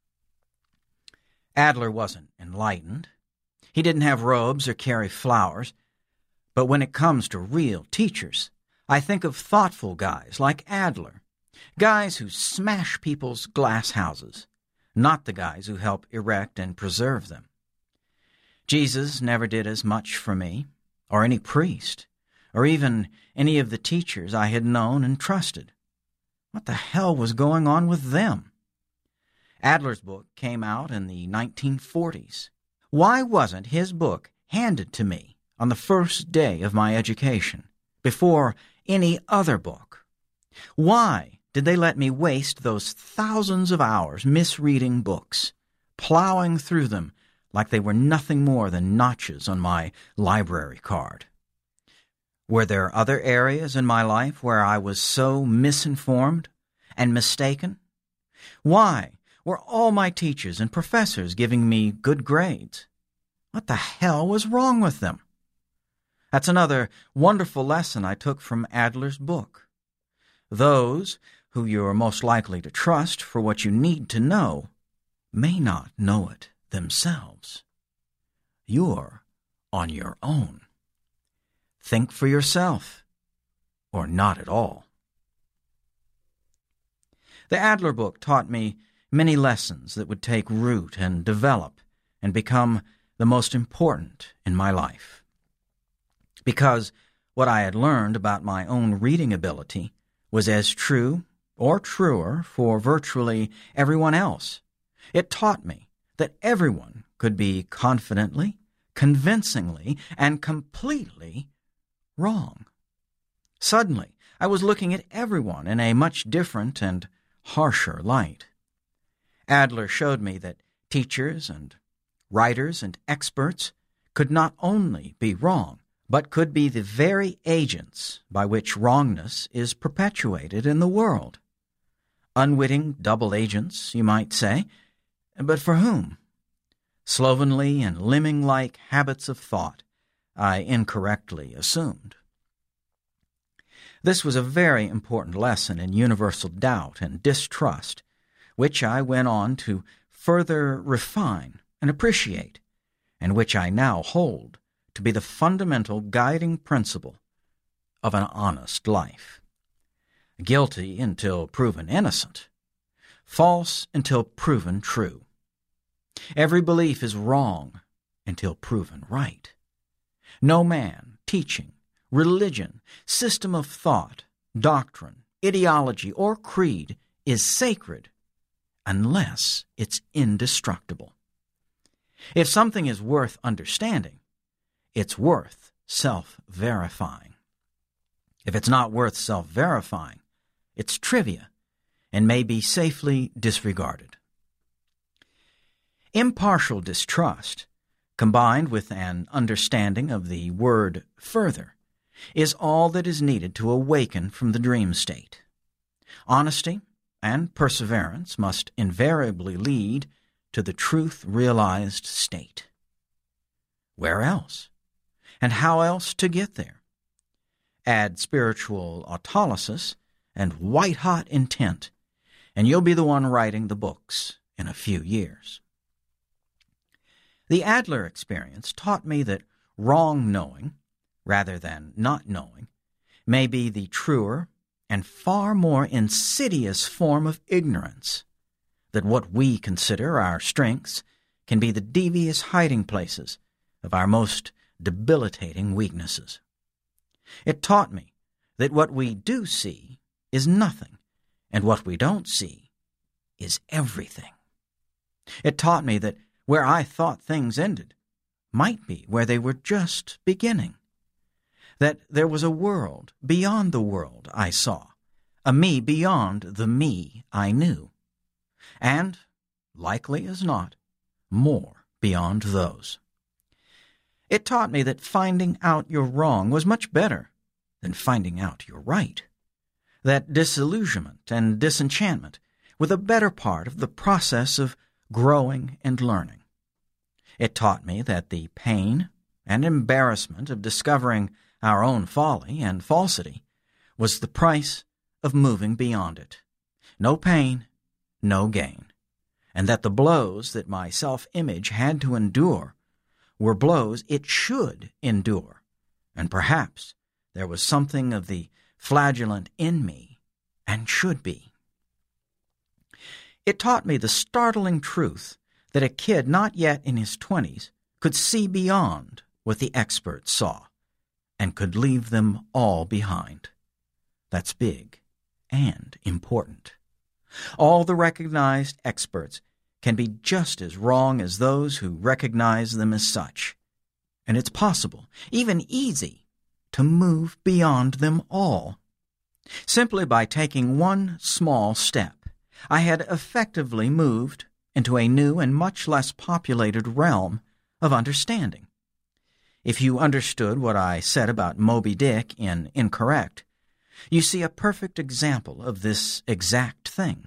Adler wasn't enlightened. He didn't have robes or carry flowers, but when it comes to real teachers, I think of thoughtful guys like Adler, guys who smash people's glass houses, not the guys who help erect and preserve them. Jesus never did as much for me, or any priest, or even any of the teachers I had known and trusted. What the hell was going on with them? Adler's book came out in the nineteen forties. Why wasn't his book handed to me on the first day of my education, before any other book? Why did they let me waste those thousands of hours misreading books, plowing through them like they were nothing more than notches on my library card? Were there other areas in my life where I was so misinformed and mistaken? Why were all my teachers and professors giving me good grades? What the hell was wrong with them? That's another wonderful lesson I took from Adler's book. Those who you're most likely to trust for what you need to know may not know it themselves. You're on your own. Think for yourself, or not at all. The Adler book taught me many lessons that would take root and develop and become the most important in my life. Because what I had learned about my own reading ability was as true or truer for virtually everyone else. It taught me that everyone could be confidently, convincingly, and completely wrong. Suddenly, I was looking at everyone in a much different and harsher light. Adler showed me that teachers and writers and experts could not only be wrong, but could be the very agents by which wrongness is perpetuated in the world. Unwitting double agents, you might say, but for whom? Slovenly and lemming-like habits of thought, I incorrectly assumed. This was a very important lesson in universal doubt and distrust, which I went on to further refine and appreciate, and which I now hold to be the fundamental guiding principle of an honest life. Guilty until proven innocent, false until proven true. Every belief is wrong until proven right. No man, teaching, religion, system of thought, doctrine, ideology, or creed is sacred unless it's indestructible. If something is worth understanding, it's worth self-verifying. If it's not worth self-verifying, it's trivia and may be safely disregarded. Impartial distrust, combined with an understanding of the word further, is all that is needed to awaken from the dream state. Honesty and perseverance must invariably lead to the truth-realized state. Where else? And how else to get there? Add spiritual autolysis and white-hot intent, and you'll be the one writing the books in a few years. The Adler experience taught me that wrong knowing, rather than not knowing, may be the truer and far more insidious form of ignorance, that what we consider our strengths can be the devious hiding places of our most debilitating weaknesses. It taught me that what we do see is nothing, and what we don't see is everything. It taught me that where I thought things ended might be where they were just beginning, that there was a world beyond the world I saw, a me beyond the me I knew, and, likely as not, more beyond those. It taught me that finding out you're wrong was much better than finding out you're right, that disillusionment and disenchantment were the better part of the process of growing and learning. It taught me that the pain and embarrassment of discovering our own folly and falsity was the price of moving beyond it. No pain, no gain, and that the blows that my self-image had to endure were blows it should endure, and perhaps there was something of the flagellant in me and should be. It taught me the startling truth that a kid not yet in his twenties could see beyond what the experts saw, and could leave them all behind. That's big and important. All the recognized experts can be just as wrong as those who recognize them as such. And it's possible, even easy, to move beyond them all. Simply by taking one small step, I had effectively moved into a new and much less populated realm of understanding. If you understood what I said about Moby Dick in Incorrect, you see a perfect example of this exact thing.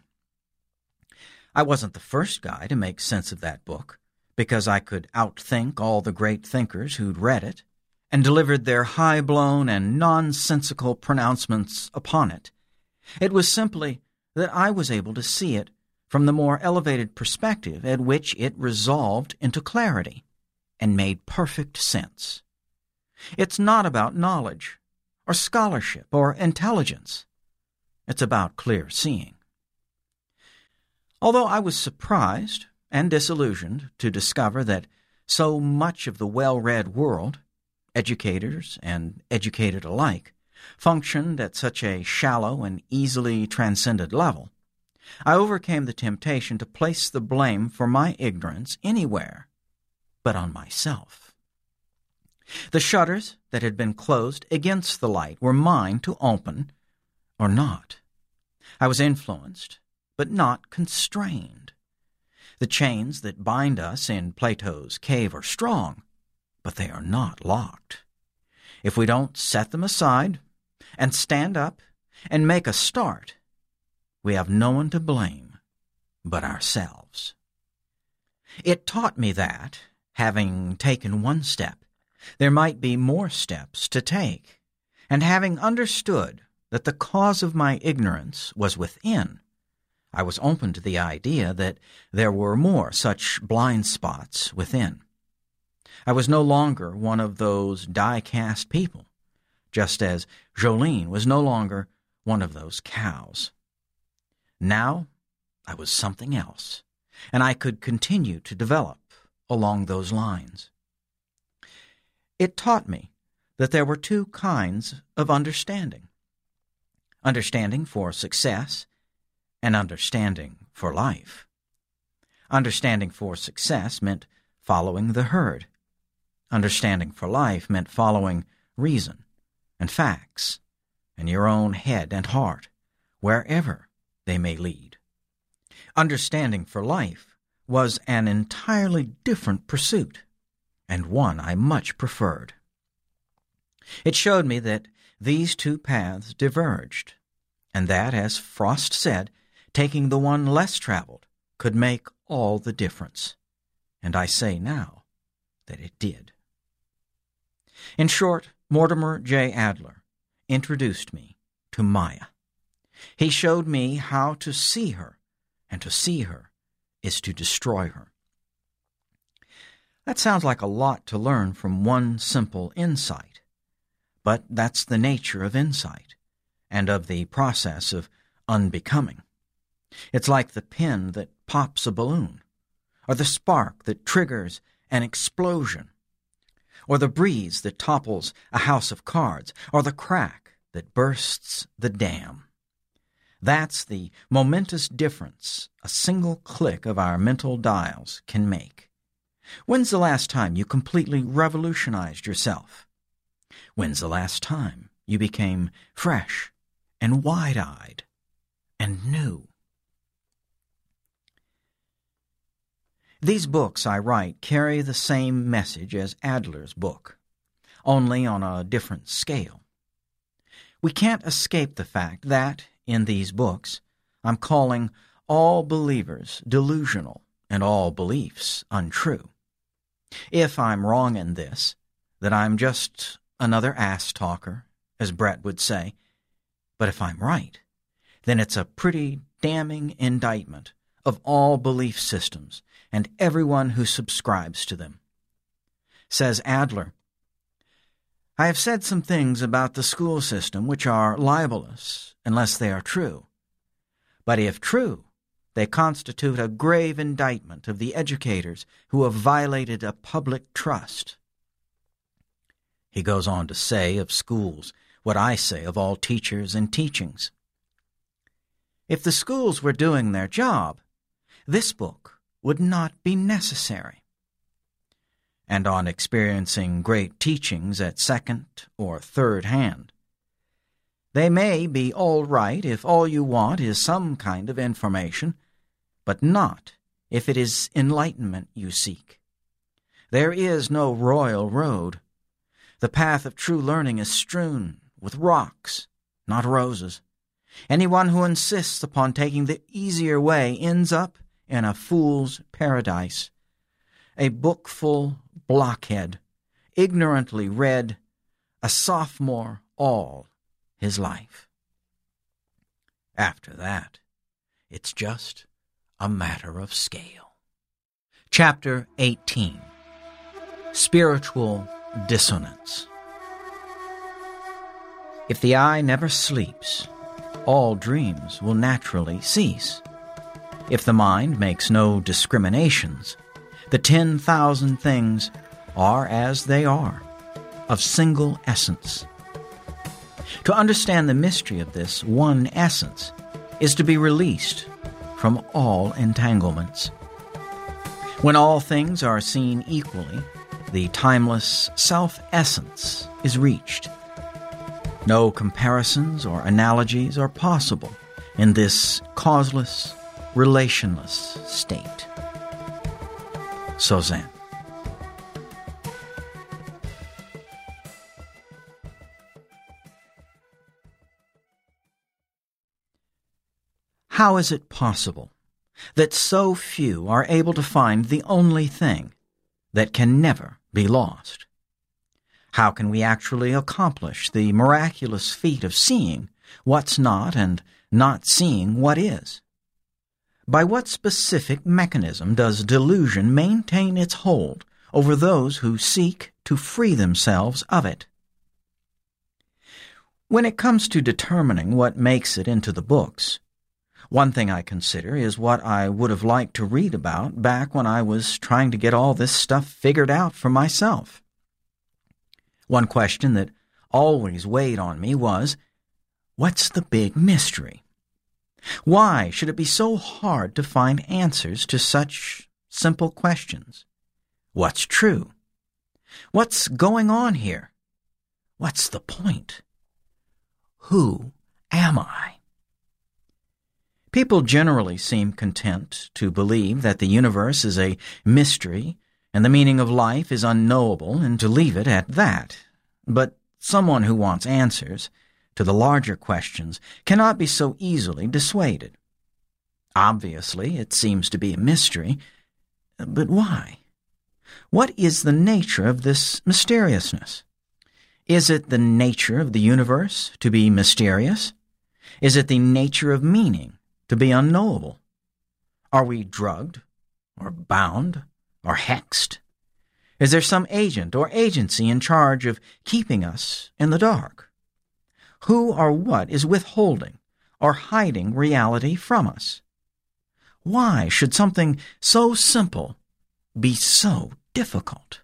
I wasn't the first guy to make sense of that book, because I could outthink all the great thinkers who'd read it and delivered their high-blown and nonsensical pronouncements upon it. It was simply that I was able to see it from the more elevated perspective at which it resolved into clarity and made perfect sense. It's not about knowledge or scholarship or intelligence. It's about clear seeing. Although I was surprised and disillusioned to discover that so much of the well-read world, educators and educated alike, functioned at such a shallow and easily transcended level, I overcame the temptation to place the blame for my ignorance anywhere but on myself. The shutters that had been closed against the light were mine to open or not. I was influenced, but not constrained. The chains that bind us in Plato's cave are strong, but they are not locked. If we don't set them aside and stand up and make a start, we have no one to blame but ourselves. It taught me that, having taken one step, there might be more steps to take, and having understood that the cause of my ignorance was within, I was open to the idea that there were more such blind spots within. I was no longer one of those die-cast people, just as Jolene was no longer one of those cows. Now I was something else, and I could continue to develop along those lines. It taught me that there were two kinds of understanding. Understanding for success and understanding for life. Understanding for success meant following the herd. Understanding for life meant following reason and facts and your own head and heart, wherever they may lead. Understanding for life was an entirely different pursuit, and one I much preferred. It showed me that these two paths diverged, and that, as Frost said, taking the one less traveled could make all the difference. And I say now that it did. In short, Mortimer J. Adler introduced me to Maya. He showed me how to see her, and to see her is to destroy her. That sounds like a lot to learn from one simple insight, but that's the nature of insight and of the process of unbecoming. It's like the pin that pops a balloon, or the spark that triggers an explosion, or the breeze that topples a house of cards, or the crack that bursts the dam. That's the momentous difference a single click of our mental dials can make. When's the last time you completely revolutionized yourself? When's the last time you became fresh and wide-eyed and new? These books I write carry the same message as Adler's book, only on a different scale. We can't escape the fact that, in these books, I'm calling all believers delusional and all beliefs untrue. If I'm wrong in this, that I'm just another ass-talker, as Brett would say, but if I'm right, then it's a pretty damning indictment of all belief systems and everyone who subscribes to them. Says Adler, I have said some things about the school system which are libelous unless they are true. But if true, they constitute a grave indictment of the educators who have violated a public trust. He goes on to say of schools what I say of all teachers and teachings. If the schools were doing their job, this book would not be necessary. And on experiencing great teachings at second or third hand, they may be all right if all you want is some kind of information, but not if it is enlightenment you seek. There is no royal road. The path of true learning is strewn with rocks, not roses. Anyone who insists upon taking the easier way ends up in a fool's paradise, a bookful blockhead, ignorantly read, a sophomore all his life. After that, it's just a matter of scale. Chapter eighteen. Spiritual Dissonance. If the eye never sleeps, all dreams will naturally cease. If the mind makes no discriminations, the ten thousand things are as they are, of single essence. To understand the mystery of this one essence is to be released from all entanglements. When all things are seen equally, the timeless self-essence is reached. No comparisons or analogies are possible in this causeless, relationless state. Cézanne. How is it possible that so few are able to find the only thing that can never be lost? How can we actually accomplish the miraculous feat of seeing what's not and not seeing what is? By what specific mechanism does delusion maintain its hold over those who seek to free themselves of it? When it comes to determining what makes it into the books, one thing I consider is what I would have liked to read about back when I was trying to get all this stuff figured out for myself. One question that always weighed on me was, what's the big mystery? Why should it be so hard to find answers to such simple questions? What's true? What's going on here? What's the point? Who am I? People generally seem content to believe that the universe is a mystery and the meaning of life is unknowable, and to leave it at that. But someone who wants answers to the larger questions cannot be so easily dissuaded. Obviously, it seems to be a mystery, but why? What is the nature of this mysteriousness? Is it the nature of the universe to be mysterious? Is it the nature of meaning to be unknowable? Are we drugged, or bound, or hexed? Is there some agent or agency in charge of keeping us in the dark? Who or what is withholding or hiding reality from us? Why should something so simple be so difficult?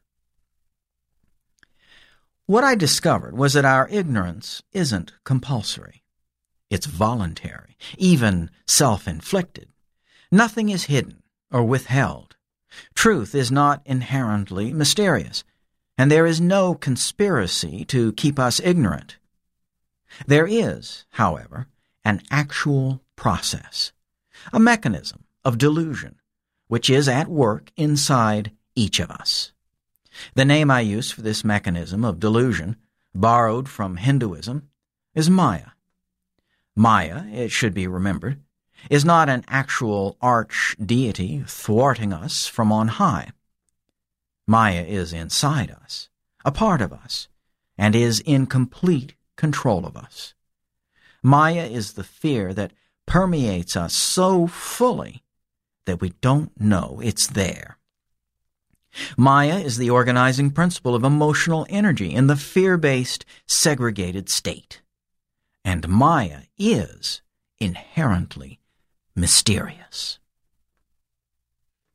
What I discovered was that our ignorance isn't compulsory. It's voluntary, even self-inflicted. Nothing is hidden or withheld. Truth is not inherently mysterious, and there is no conspiracy to keep us ignorant. There is, however, an actual process, a mechanism of delusion, which is at work inside each of us. The name I use for this mechanism of delusion, borrowed from Hinduism, is Maya. Maya, it should be remembered, is not an actual arch-deity thwarting us from on high. Maya is inside us, a part of us, and is in complete control of us. Maya is the fear that permeates us so fully that we don't know it's there. Maya is the organizing principle of emotional energy in the fear-based, segregated state. And Maya is inherently mysterious.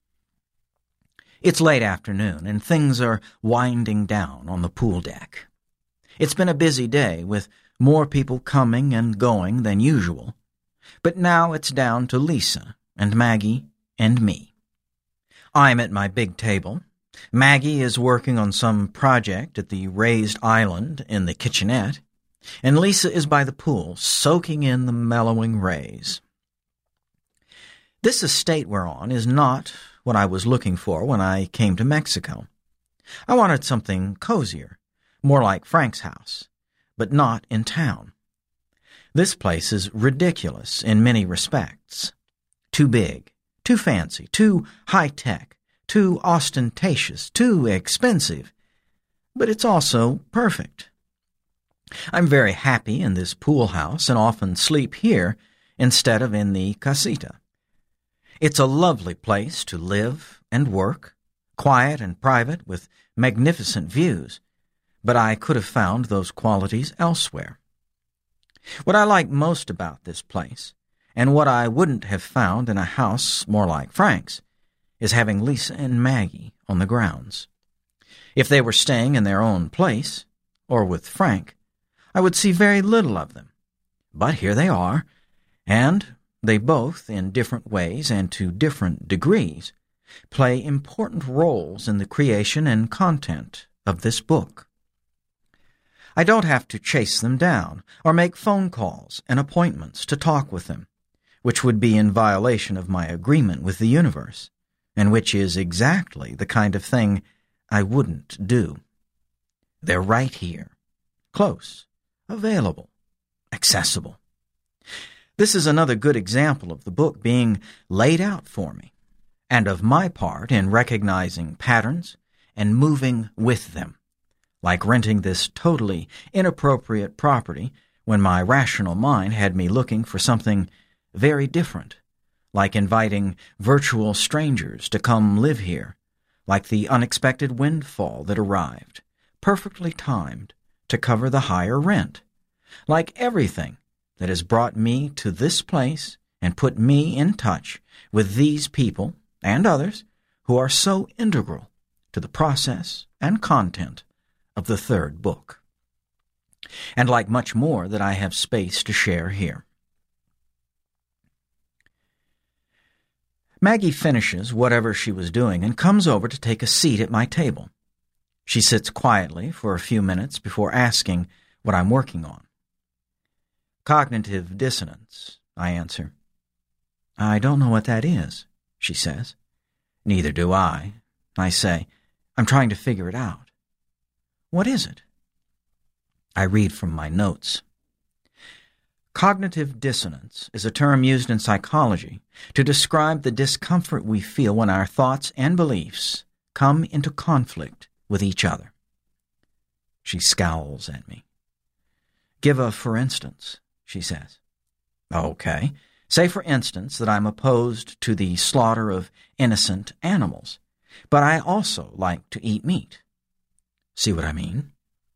It's late afternoon, and things are winding down on the pool deck. It's been a busy day, with more people coming and going than usual, but now it's down to Lisa and Maggie and me. I'm at my big table. Maggie is working on some project at the raised island in the kitchenette, and Lisa is by the pool, soaking in the mellowing rays. This estate we're on is not what I was looking for when I came to Mexico. I wanted something cozier, more like Frank's house, but not in town. This place is ridiculous in many respects. Too big, too fancy, too high-tech, too ostentatious, too expensive. But it's also perfect. I'm very happy in this pool house and often sleep here instead of in the casita. It's a lovely place to live and work, quiet and private with magnificent views, but I could have found those qualities elsewhere. What I like most about this place, and what I wouldn't have found in a house more like Frank's, is having Lisa and Maggie on the grounds. If they were staying in their own place, or with Frank, I would see very little of them. But here they are, and they both, in different ways and to different degrees, play important roles in the creation and content of this book. I don't have to chase them down or make phone calls and appointments to talk with them, which would be in violation of my agreement with the universe, and which is exactly the kind of thing I wouldn't do. They're right here, close, available, accessible. This is another good example of the book being laid out for me, and of my part in recognizing patterns and moving with them, like renting this totally inappropriate property when my rational mind had me looking for something very different, like inviting virtual strangers to come live here, like the unexpected windfall that arrived, perfectly timed to cover the higher rent, like everything that has brought me to this place and put me in touch with these people and others who are so integral to the process and content of the third book, and like much more that I have space to share here. Maggie finishes whatever she was doing and comes over to take a seat at my table. She sits quietly for a few minutes before asking what I'm working on. Cognitive dissonance, I answer. I don't know what that is, she says. Neither do I, I say. I'm trying to figure it out. What is it? I read from my notes. Cognitive dissonance is a term used in psychology to describe the discomfort we feel when our thoughts and beliefs come into conflict with each other. She scowls at me. Give a for instance, she says. Okay. Say, for instance, that I'm opposed to the slaughter of innocent animals, but I also like to eat meat. See what I mean?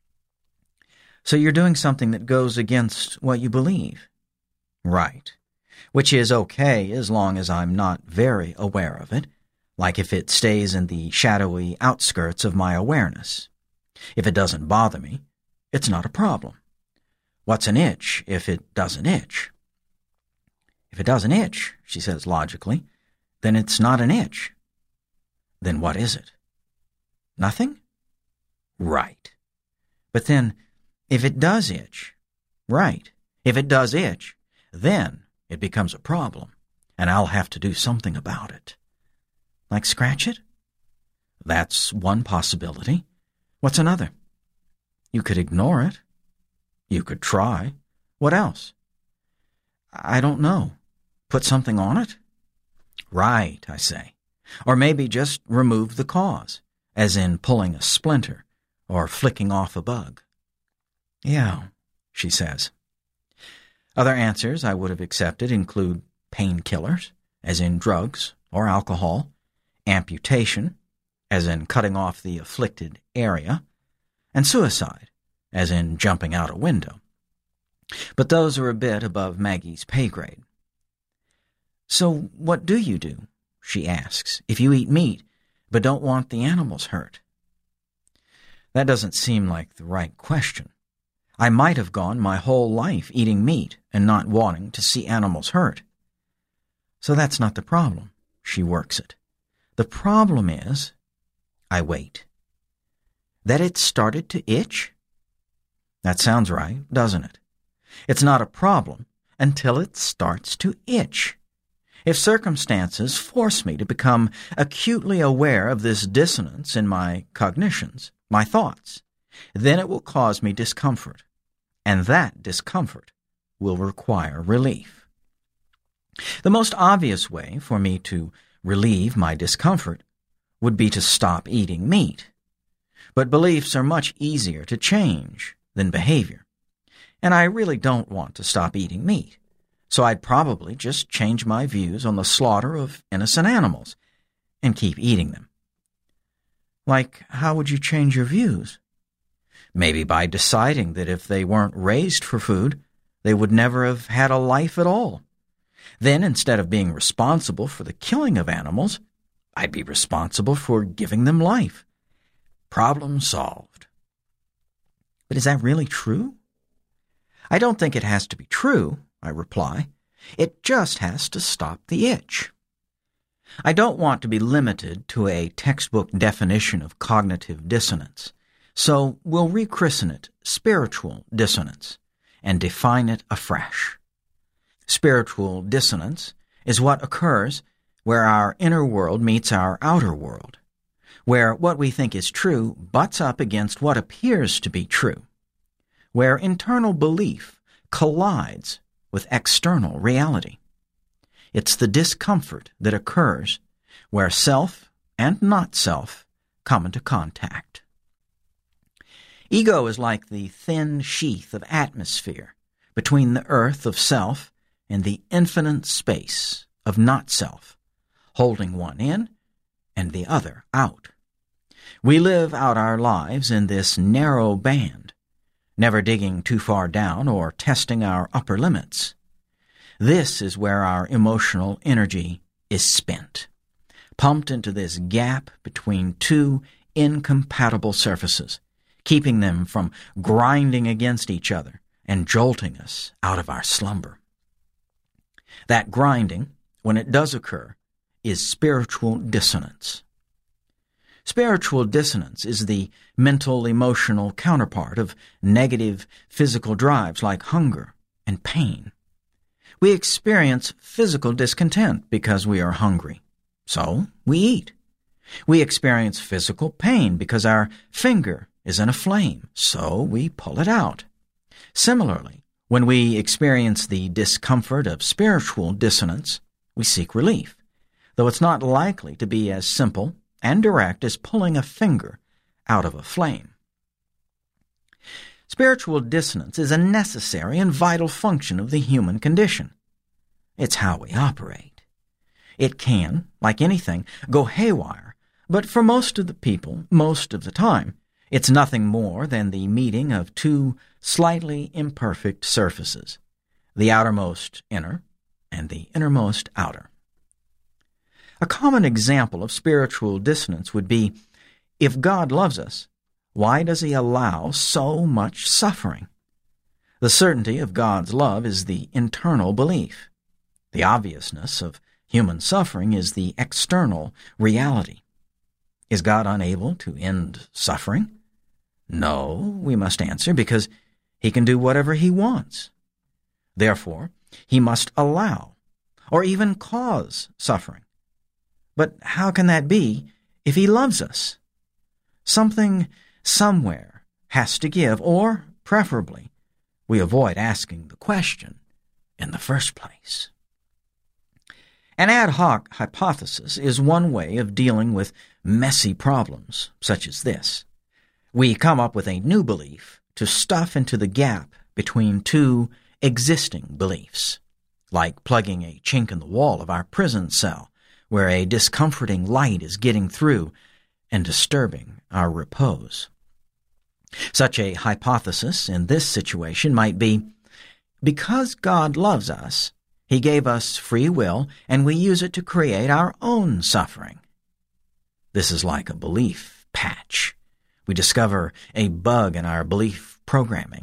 So you're doing something that goes against what you believe. Right. Which is okay as long as I'm not very aware of it, like if it stays in the shadowy outskirts of my awareness. If it doesn't bother me, it's not a problem. What's an itch if it doesn't itch? If it doesn't itch, she says logically, then it's not an itch. Then what is it? Nothing? Right. But then, if it does itch, right, if it does itch, then it becomes a problem, and I'll have to do something about it. Like scratch it? That's one possibility. What's another? You could ignore it. You could try. What else? I don't know. Put something on it? Right, I say. Or maybe just remove the cause, as in pulling a splinter or flicking off a bug. Yeah, she says. Other answers I would have accepted include painkillers, as in drugs or alcohol, amputation, as in cutting off the afflicted area, and suicide, as in jumping out a window. But those are a bit above Maggie's pay grade. So what do you do, she asks, if you eat meat but don't want the animals hurt? That doesn't seem like the right question, I might have gone my whole life eating meat and not wanting to see animals hurt. So that's not the problem. She works it. The problem is, I wait. That it started to itch? That sounds right, doesn't it? It's not a problem until it starts to itch. If circumstances force me to become acutely aware of this dissonance in my cognitions, my thoughts, then it will cause me discomfort, and that discomfort will require relief. The most obvious way for me to relieve my discomfort would be to stop eating meat. But beliefs are much easier to change than behavior, and I really don't want to stop eating meat, so I'd probably just change my views on the slaughter of innocent animals and keep eating them. Like, how would you change your views? Maybe by deciding that if they weren't raised for food, they would never have had a life at all. Then, instead of being responsible for the killing of animals, I'd be responsible for giving them life. Problem solved. But is that really true? I don't think it has to be true, I reply. It just has to stop the itch. I don't want to be limited to a textbook definition of cognitive dissonance, so we'll rechristen it spiritual dissonance and define it afresh. Spiritual dissonance is what occurs where our inner world meets our outer world, where what we think is true butts up against what appears to be true, where internal belief collides with external reality. It's the discomfort that occurs where self and not self come into contact. Ego is like the thin sheath of atmosphere between the earth of self and the infinite space of not-self, holding one in and the other out. We live out our lives in this narrow band, never digging too far down or testing our upper limits. This is where our emotional energy is spent, pumped into this gap between two incompatible surfaces, keeping them from grinding against each other and jolting us out of our slumber. That grinding, when it does occur, is spiritual dissonance. Spiritual dissonance is the mental-emotional counterpart of negative physical drives like hunger and pain. We experience physical discontent because we are hungry, so we eat. We experience physical pain because our finger is in a flame, so we pull it out. Similarly, when we experience the discomfort of spiritual dissonance, we seek relief, though it's not likely to be as simple and direct as pulling a finger out of a flame. Spiritual dissonance is a necessary and vital function of the human condition. It's how we operate. It can, like anything, go haywire, but for most of the people, most of the time, it's nothing more than the meeting of two slightly imperfect surfaces, the outermost inner and the innermost outer. A common example of spiritual dissonance would be, if God loves us, why does He allow so much suffering? The certainty of God's love is the internal belief. The obviousness of human suffering is the external reality. Is God unable to end suffering? No, we must answer, because He can do whatever He wants. Therefore, He must allow, or even cause, suffering. But how can that be if He loves us? Something somewhere has to give, or, preferably, we avoid asking the question in the first place. An ad hoc hypothesis is one way of dealing with messy problems such as this. We come up with a new belief to stuff into the gap between two existing beliefs, like plugging a chink in the wall of our prison cell where a discomforting light is getting through and disturbing our repose. Such a hypothesis in this situation might be, because God loves us, He gave us free will, and we use it to create our own suffering. This is like a belief patch. We discover a bug in our belief programming,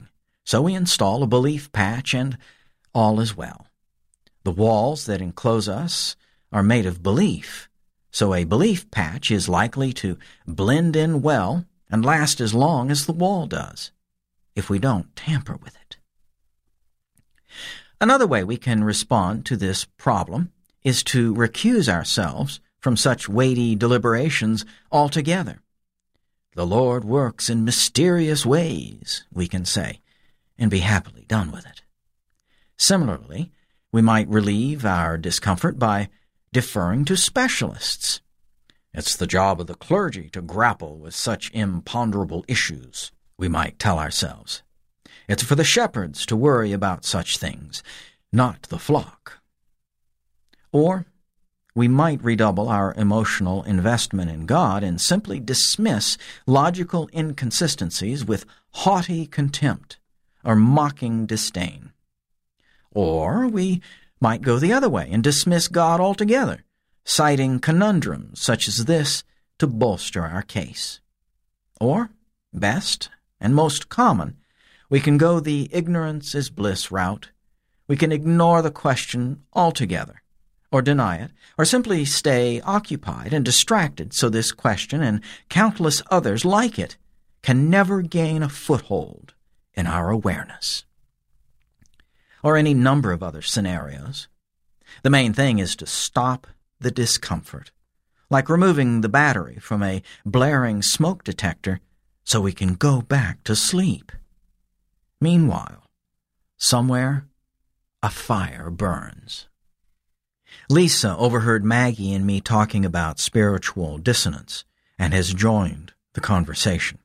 So we install a belief patch and all is well. The walls that enclose us are made of belief, so a belief patch is likely to blend in well and last as long as the wall does, if we don't tamper with it. Another way we can respond to this problem is to recuse ourselves from such weighty deliberations altogether. The Lord works in mysterious ways, we can say, and be happily done with it. Similarly, we might relieve our discomfort by deferring to specialists. It's the job of the clergy to grapple with such imponderable issues, we might tell ourselves. It's for the shepherds to worry about such things, not the flock. Or we might redouble our emotional investment in God and simply dismiss logical inconsistencies with haughty contempt or mocking disdain. Or we might go the other way and dismiss God altogether, citing conundrums such as this to bolster our case. Or, best and most common, we can go the ignorance is bliss route. We can ignore the question altogether, or deny it, or simply stay occupied and distracted so this question and countless others like it can never gain a foothold in our awareness. Or any number of other scenarios. The main thing is to stop the discomfort, like removing the battery from a blaring smoke detector so we can go back to sleep. Meanwhile, somewhere, a fire burns. Lisa overheard Maggie and me talking about spiritual dissonance and has joined the conversation.